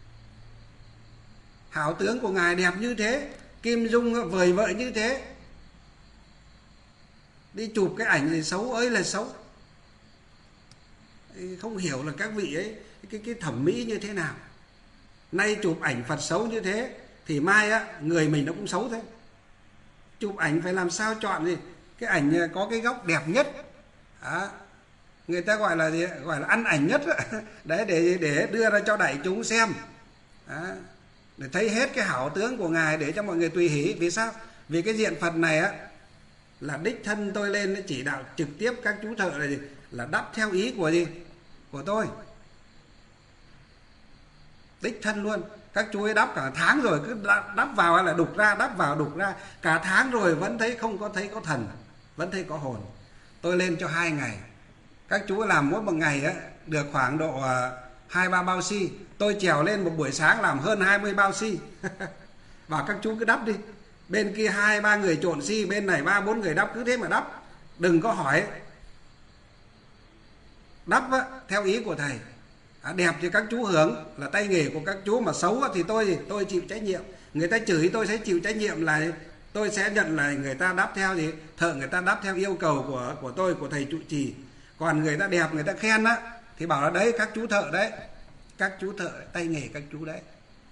Hảo tướng của Ngài đẹp như thế, kim dung vời vợi như thế, đi chụp cái ảnh gì xấu ơi là xấu. Không hiểu là các vị ấy cái thẩm mỹ như thế nào. Nay chụp ảnh Phật xấu như thế thì mai người mình nó cũng xấu thế. Chụp ảnh phải làm sao chọn cái ảnh có cái góc đẹp nhất. Người ta gọi là gọi là ăn ảnh nhất đấy, để đưa ra cho đại chúng xem, để thấy hết cái hảo tướng của Ngài, để cho mọi người tùy hỷ. Vì sao? Vì cái diện Phật này là đích thân tôi lên chỉ đạo trực tiếp các chú thợ là đắp theo ý của tôi, đích thân luôn. Các chú ấy đắp cả tháng rồi, cứ đắp vào là đục ra, đắp vào đục ra cả tháng rồi vẫn thấy không có thần, vẫn thấy có hồn. Tôi lên cho 2 ngày, các chú làm mỗi một ngày được khoảng độ 2-3 bao xi. Tôi trèo lên một buổi sáng làm hơn 20 bao xi. Bảo các chú cứ đắp đi, bên kia 2-3 người trộn xi, bên này 3-4 người đắp, cứ thế mà đắp, đừng có hỏi. Đắp theo ý của thầy, đẹp thì các chú hưởng, là tay nghề của các chú, mà xấu thì tôi chịu trách nhiệm. Người ta chửi tôi sẽ chịu trách nhiệm, là tôi sẽ nhận là người ta đắp theo thợ người ta đắp theo yêu cầu của tôi, của thầy trụ trì. Còn người ta đẹp, người ta khen thì bảo là đấy các chú thợ đấy, các chú thợ tay nghề các chú đấy.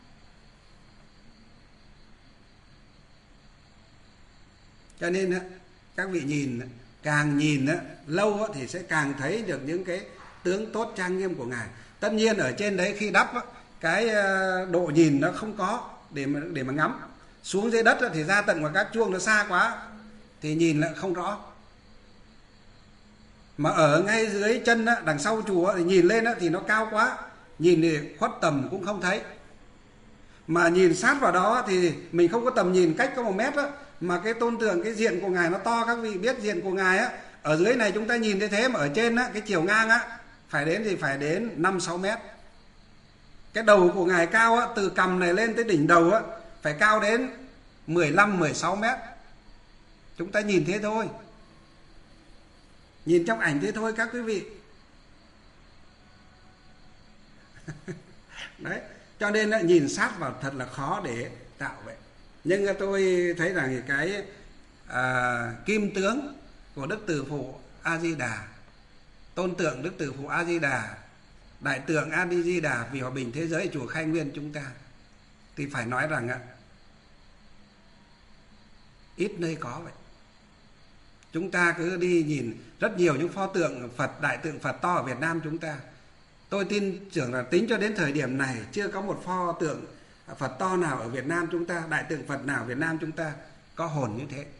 Cho nên các vị càng nhìn lâu thì sẽ càng thấy được những cái tướng tốt trang nghiêm của Ngài. Tất nhiên ở trên đấy khi đắp cái độ nhìn nó không có để mà ngắm. Xuống dưới đất thì ra tận ngoài các chuông nó xa quá thì nhìn lại không rõ. Mà ở ngay dưới chân đằng sau chùa thì nhìn lên thì nó cao quá, nhìn thì khuất tầm cũng không thấy. Mà nhìn sát vào đó thì mình không có tầm nhìn cách có 1 mét đó, mà cái tôn tượng, cái diện của Ngài nó to. Các vị biết diện của Ngài á, ở dưới này chúng ta nhìn thấy thế, mà ở trên á, cái chiều ngang á phải đến 5-6 mét. Cái đầu của Ngài cao á, từ cằm này lên tới đỉnh đầu á phải cao đến 15-16 mét. Chúng ta nhìn thế thôi, nhìn trong ảnh thế thôi các quý vị. Đấy, cho nên là nhìn sát vào thật là khó để tạo vậy. Nhưng tôi thấy rằng cái kim tướng của Đức Từ Phụ A Di Đà, tôn tượng Đức Từ Phụ A Di Đà, đại tượng A Di Đà vì hòa bình thế giới chùa Khai Nguyên chúng ta, thì phải nói rằng ít nơi có vậy. Chúng ta cứ đi nhìn rất nhiều những pho tượng Phật, đại tượng Phật to ở Việt Nam chúng ta. Tôi tin tưởng là tính cho đến thời điểm này chưa có một pho tượng Phật to nào ở Việt Nam chúng ta, đại tượng Phật nào ở Việt Nam chúng ta có hồn như thế.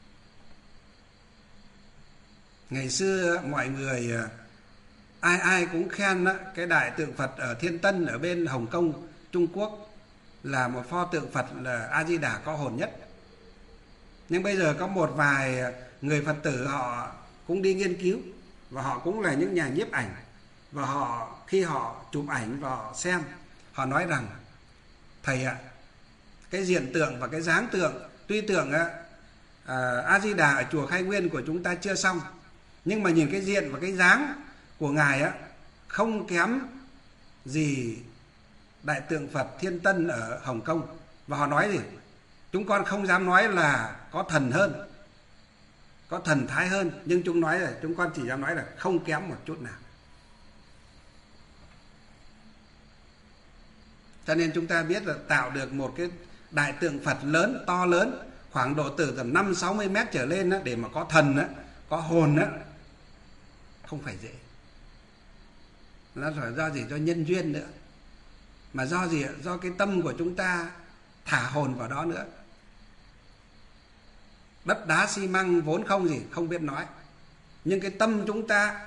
Ngày xưa mọi người ai cũng khen đó, cái đại tượng Phật ở Thiên Tân ở bên Hồng Kông, Trung Quốc là một pho tượng Phật là A Di Đà có hồn nhất. Nhưng bây giờ có một vài người Phật tử họ cũng đi nghiên cứu, và họ cũng là những nhà nhiếp ảnh, và khi họ chụp ảnh và họ xem, họ nói rằng thầy ạ, cái diện tượng và cái dáng tượng, tuy tượng A Di Đà ở chùa Khai Nguyên của chúng ta chưa xong, nhưng mà nhìn cái diện và cái dáng của Ngài không kém gì đại tượng Phật Thiên Tân ở Hồng Kông. Và họ nói gì? Chúng con không dám nói là có thần hơn, có thần thái hơn, nhưng chúng con chỉ dám nói là không kém một chút nào. Cho nên chúng ta biết là tạo được một cái đại tượng Phật lớn, to lớn, khoảng độ từ tầm 5-60 mét trở lên đó, để mà có thần đó, có hồn đó, không phải dễ. Nó phải do gì? Do nhân duyên nữa. Mà do gì? Do cái tâm của chúng ta thả hồn vào đó nữa. Đất đá xi măng vốn không gì, không biết nói. Nhưng cái tâm chúng ta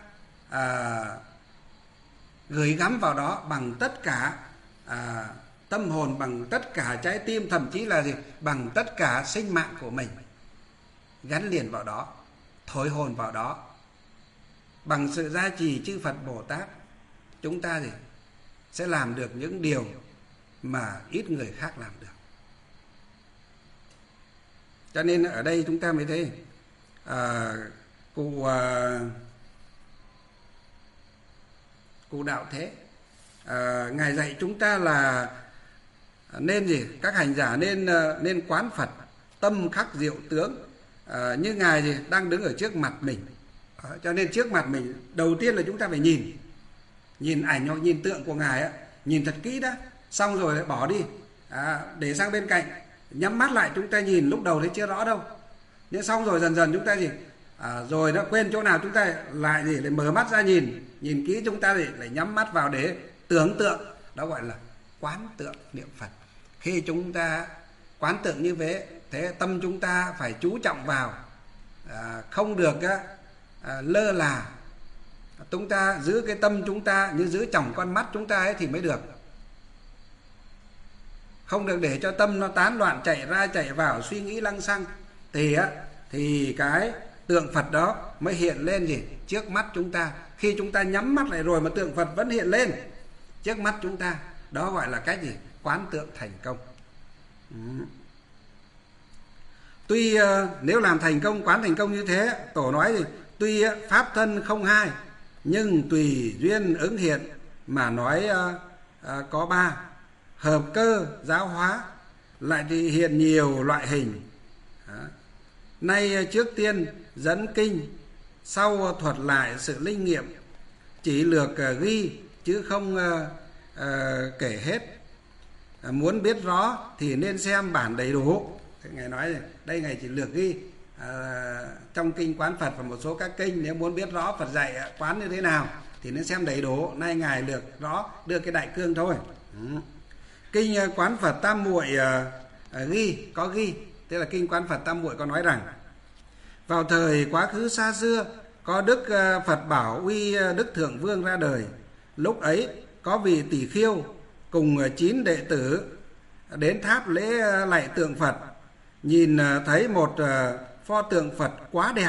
gửi gắm vào đó bằng tất cả tâm hồn, bằng tất cả trái tim, thậm chí là gì? Bằng tất cả sinh mạng của mình, gắn liền vào đó, thổi hồn vào đó. Bằng sự gia trì chư Phật Bồ Tát, chúng ta gì? Sẽ làm được những điều mà ít người khác làm được. Cho nên ở đây chúng ta mới thấy cụ Đạo Thế Ngài dạy chúng ta là nên gì? Các hành giả nên quán Phật tâm khắc diệu tướng, như Ngài gì đang đứng ở trước mặt mình. Cho nên trước mặt mình đầu tiên là chúng ta phải nhìn ảnh hoặc nhìn tượng của Ngài nhìn thật kỹ đã, xong rồi bỏ đi, để sang bên cạnh, nhắm mắt lại chúng ta nhìn. Lúc đầu thấy chưa rõ đâu, nhưng xong rồi dần dần chúng ta gì rồi đã quên chỗ nào chúng ta lại gì để mở mắt ra nhìn kỹ, chúng ta gì lại nhắm mắt vào để tưởng tượng. Đó gọi là quán tượng niệm Phật. Khi chúng ta quán tượng như thế tâm chúng ta phải chú trọng vào, không được lơ là. Chúng ta giữ cái tâm chúng ta như giữ chòng con mắt chúng ta ấy thì mới được. Không được để cho tâm nó tán loạn, chạy ra chạy vào, suy nghĩ lăng xăng, thì cái tượng Phật đó mới hiện lên gì? Trước mắt chúng ta. Khi chúng ta nhắm mắt lại rồi mà tượng Phật vẫn hiện lên trước mắt chúng ta, đó gọi là cách gì? Quán tượng thành công. Tuy nếu làm thành công, quán thành công như thế, Tổ nói gì? Tuy pháp thân không hai, nhưng tùy duyên ứng hiện, mà nói có ba: hợp cơ giáo hóa, lại thì hiện nhiều loại hình. Nay trước tiên dẫn kinh, sau thuật lại sự linh nghiệm, chỉ lược ghi chứ không kể hết. Muốn biết rõ thì nên xem bản đầy đủ. Ngài nói đây, Ngài chỉ lược ghi trong kinh Quán Phật và một số các kinh. Nếu muốn biết rõ Phật dạy quán như thế nào thì nên xem đầy đủ. Nay Ngài lược rõ, đưa cái đại cương thôi. Kinh Quán Phật Tam Muội có ghi, tức là kinh Quán Phật Tam Muội có nói rằng: vào thời quá khứ xa xưa, có Đức Phật Bảo Uy Đức Thượng Vương ra đời. Lúc ấy có vị tỷ khiêu cùng 9 đệ tử đến tháp lễ lạy tượng Phật, nhìn thấy một pho tượng Phật quá đẹp,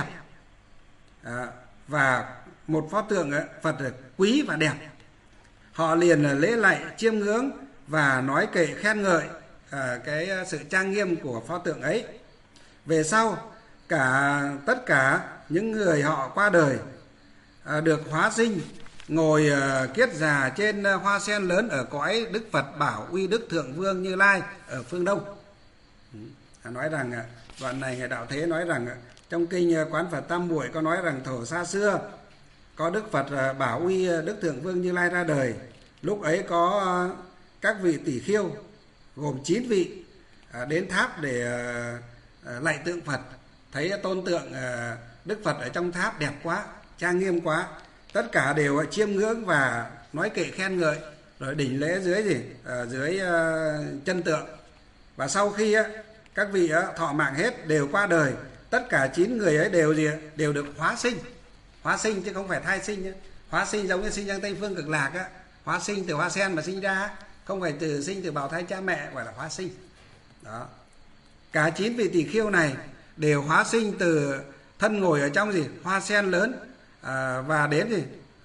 và một pho tượng Phật quý và đẹp. Họ liền lễ lạy chiêm ngưỡng và nói kệ khen ngợi cái sự trang nghiêm của pho tượng ấy. Về sau, tất cả những người họ qua đời được hóa sinh, ngồi kiết già trên hoa sen lớn ở cõi Đức Phật Bảo Uy Đức Thượng Vương Như Lai ở phương Đông. Nói rằng đoạn này Ngài Đạo Thế nói rằng trong kinh Quán Phật Tam Muội có nói rằng thuở xa xưa có Đức Phật Bảo Uy Đức Thượng Vương Như Lai ra đời. Lúc ấy có các vị tỷ khiêu gồm 9 vị đến tháp để lạy tượng Phật, thấy tôn tượng Đức Phật ở trong tháp đẹp quá, trang nghiêm quá, tất cả đều chiêm ngưỡng và nói kệ khen ngợi, rồi đỉnh lễ dưới chân tượng. Và sau khi các vị thọ mạng hết đều qua đời, tất cả 9 người ấy đều được hóa sinh chứ không phải thai sinh nhé. Hóa sinh giống như sinh sang Tây Phương Cực Lạc á, hóa sinh từ hoa sen mà sinh ra, không phải sinh từ bào thai cha mẹ, gọi là hóa sinh. Đó. Cả 9 vị tỷ khiêu này đều hóa sinh từ thân ngồi ở trong hoa sen lớn, và đến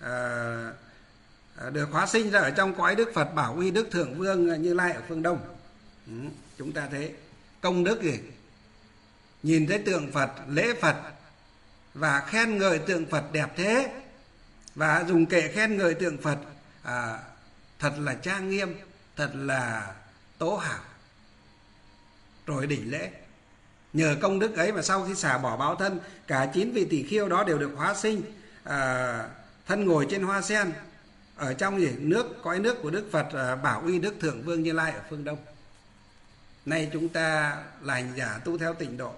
được hóa sinh ra ở trong cõi Đức Phật Bảo Uy Đức Thượng Vương Như Lai ở phương Đông. Chúng ta thấy công đức nhìn thấy tượng Phật, lễ Phật và khen ngợi tượng Phật đẹp thế, và dùng kệ khen ngợi tượng Phật thật là trang nghiêm, thật là tố hảo, rồi đỉnh lễ. Nhờ công đức ấy mà sau khi xả bỏ báo thân, cả 9 vị tỷ khiêu đó đều được hóa sinh, thân ngồi trên hoa sen ở trong cõi nước của Đức Phật Bảo Uy Đức Thượng Vương Như Lai ở phương Đông. Nay chúng ta là hành giả tu theo tịnh độ,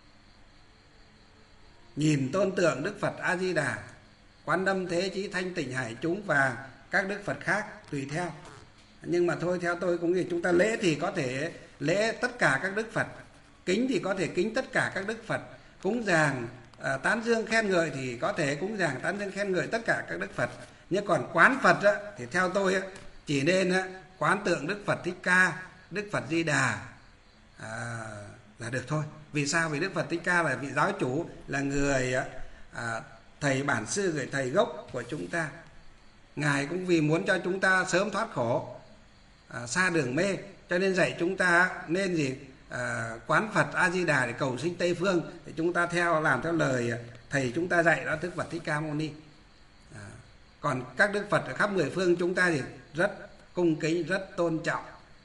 nhìn tôn tượng Đức Phật A Di Đà, Quán Âm Thế Chí Thanh Tịnh Hải Chúng và các Đức Phật khác tùy theo. Nhưng mà thôi, theo tôi cũng chúng ta lễ thì có thể lễ tất cả các Đức Phật, kính thì có thể kính tất cả các Đức Phật, cúng dường tán dương khen ngợi thì có thể cúng dường tán dương khen ngợi tất cả các Đức Phật. Nhưng còn quán Phật thì theo tôi chỉ nên quán tượng Đức Phật Thích Ca, Đức Phật Di Đà là được thôi. Vì sao? Vì Đức Phật Thích Ca là vị giáo chủ, là người thầy bản sư, người thầy gốc của chúng ta. Ngài cũng vì muốn cho chúng ta sớm thoát khổ, xa đường mê, cho nên dạy chúng ta nên quán Phật A Di Đà để cầu sinh Tây Phương, thì chúng ta làm theo lời thầy chúng ta dạy đó, Đức Phật Thích Ca Mâu Ni. Còn các Đức Phật ở khắp mười phương chúng ta thì rất cung kính, rất tôn trọng,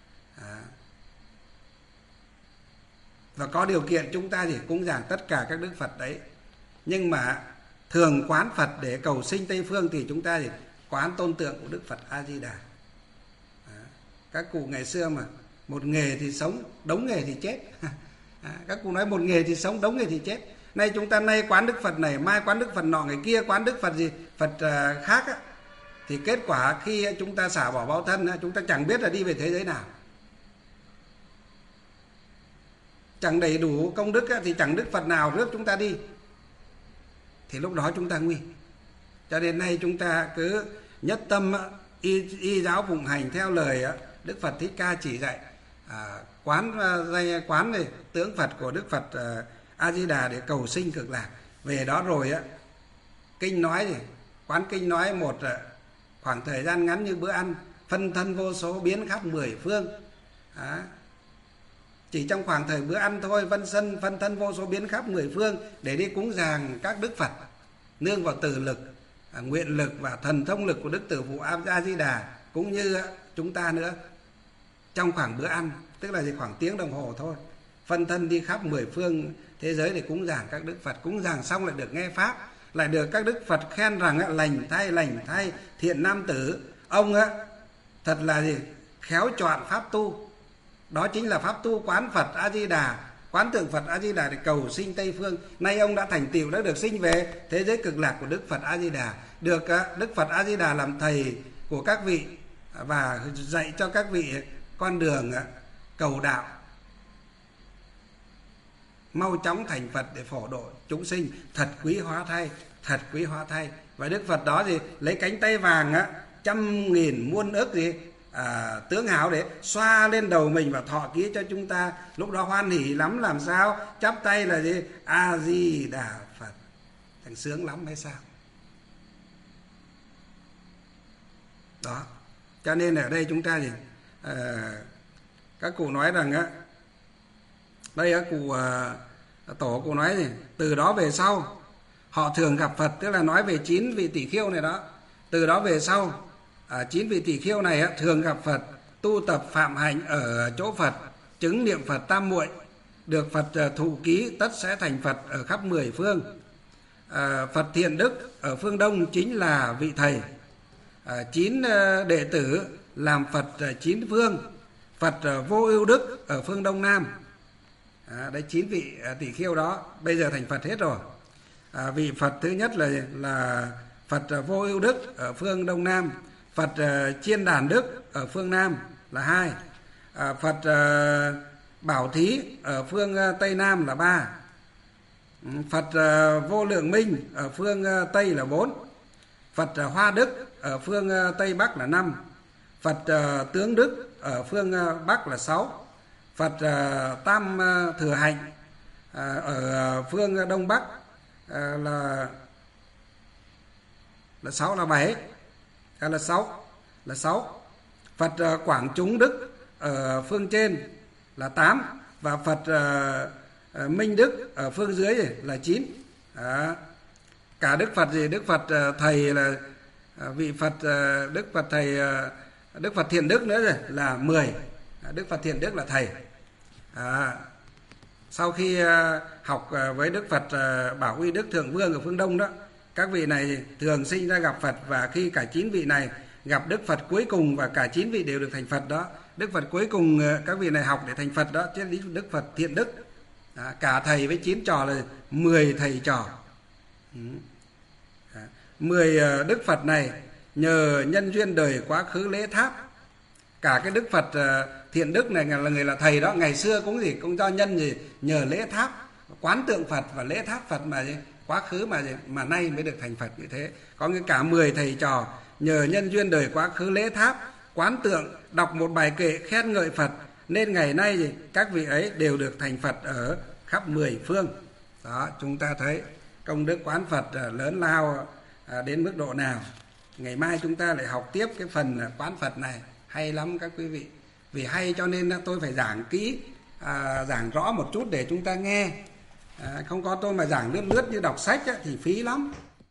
và có điều kiện chúng ta cúng dường tất cả các Đức Phật đấy. Nhưng mà thường quán Phật để cầu sinh Tây Phương thì chúng ta quán tôn tượng của Đức Phật A Di Đà. Các cụ ngày xưa mà một nghề thì sống, đống nghề thì chết. Các cụ nói một nghề thì sống, đống nghề thì chết. Nay chúng ta nay quán Đức Phật này, mai quán Đức Phật nọ, ngày kia quán Đức Phật Phật khác thì kết quả khi chúng ta xả bỏ báo thân, chúng ta chẳng biết là đi về thế giới nào. Chẳng đầy đủ công đức thì chẳng Đức Phật nào rước chúng ta đi, thì lúc đó chúng ta nguy. Cho nên nay chúng ta cứ nhất tâm y giáo phụng hành theo lời Đức Phật Thích Ca chỉ dạy, quán này tướng Phật của Đức Phật A Di Đà để cầu sinh cực lạc. Về đó rồi kinh nói quán kinh nói một khoảng thời gian ngắn như bữa ăn, phân thân vô số biến khắp mười phương. Chỉ trong khoảng thời bữa ăn thôi, phân thân vô số biến khắp mười phương để đi cúng dường các Đức Phật, nương vào từ lực, nguyện lực và thần thông lực của Đức Tử Phụ A Di Đà, cũng như chúng ta nữa. Trong khoảng bữa ăn, tức là khoảng tiếng đồng hồ thôi, phân thân đi khắp mười phương thế giới để cúng dường các Đức Phật. Cúng dường xong lại được nghe pháp, lại được các Đức Phật khen rằng lành thay thiện nam tử, ông thật là khéo chọn pháp tu. Đó chính là pháp tu quán Phật A Di Đà, quán tượng Phật A Di Đà để cầu sinh Tây Phương. Nay ông đã thành tựu, đã được sinh về thế giới cực lạc của Đức Phật A Di Đà, được Đức Phật A Di Đà làm thầy của các vị và dạy cho các vị con đường cầu đạo, mau chóng thành Phật để phổ độ chúng sinh. Thật quý hóa thay, thật quý hóa thay. Và Đức Phật đó lấy cánh tay vàng trăm nghìn muôn ức gì tướng hảo để xoa lên đầu mình và thọ ký cho chúng ta. Lúc đó hoan hỉ lắm, làm sao? Chắp tay là gì? A Di Đà Phật. Thành sướng lắm hay sao? Đó. Cho nên ở đây chúng ta gì? Các cụ nói rằng á, đây á, cụ tổ cụ nói gì? Từ đó về sau họ thường gặp Phật, tức là nói về 9 vị tỷ khiêu này đó. Từ đó về sau 9 vị tỷ khiêu này á, thường gặp Phật, tu tập phạm hạnh ở chỗ Phật, chứng niệm Phật tam muội, được Phật thụ ký, tất sẽ thành Phật ở khắp 10 phương. Phật Thiện Đức ở phương Đông chính là vị thầy. 9 đệ tử làm Phật 9 phương. Phật Vô Ưu Đức ở phương Đông Nam. Đấy 9 vị tỷ khiêu đó bây giờ thành Phật hết rồi. Vị Phật thứ nhất là Phật Vô Ưu Đức ở phương Đông Nam. Phật Chiên Đàn Đức ở phương Nam là 2. Phật Bảo Thí ở phương Tây Nam là 3. Phật Vô Lượng Minh ở phương Tây là 4. Phật Hoa Đức ở phương Tây Bắc là 5. Phật Tướng Đức ở phương Bắc là 6. Phật Tam Thừa Hạnh ở phương Đông Bắc là 6 là 7 hay là 6. Phật Quảng Chúng Đức ở phương trên là 8 và Phật Minh Đức ở phương dưới là 9. Cả Đức Phật gì? Đức Phật thầy là vị Phật Đức Phật thầy Đức Phật Thiện Đức nữa rồi là 10. Đức Phật Thiện Đức là thầy. Sau khi học với Đức Phật Bảo Uy Đức Thượng Vương ở phương Đông đó, các vị này thường sinh ra gặp Phật, và khi cả 9 vị này gặp Đức Phật cuối cùng và cả 9 vị đều được thành Phật đó, Đức Phật cuối cùng các vị này học để thành Phật đó, chứ Đức Phật Thiện Đức. Cả thầy với 9 trò là 10 thầy trò. 10 Đức Phật này nhờ nhân duyên đời quá khứ lễ tháp. Cả cái Đức Phật Thiện Đức này là người là thầy đó, ngày xưa cũng do nhân gì nhờ lễ tháp, quán tượng Phật và lễ tháp Phật mà quá khứ mà nay mới được thành Phật như thế. Có nghĩa cả 10 thầy trò nhờ nhân duyên đời quá khứ lễ tháp, quán tượng, đọc một bài kệ khen ngợi Phật, nên ngày nay các vị ấy đều được thành Phật ở khắp 10 phương. Đó, chúng ta thấy công đức quán Phật lớn lao đến mức độ nào. Ngày mai chúng ta lại học tiếp cái phần quán Phật này, hay lắm các quý vị. Vì hay cho nên tôi phải giảng kỹ, giảng rõ một chút để chúng ta nghe. Không có tôi mà giảng lướt lướt như đọc sách thì phí lắm.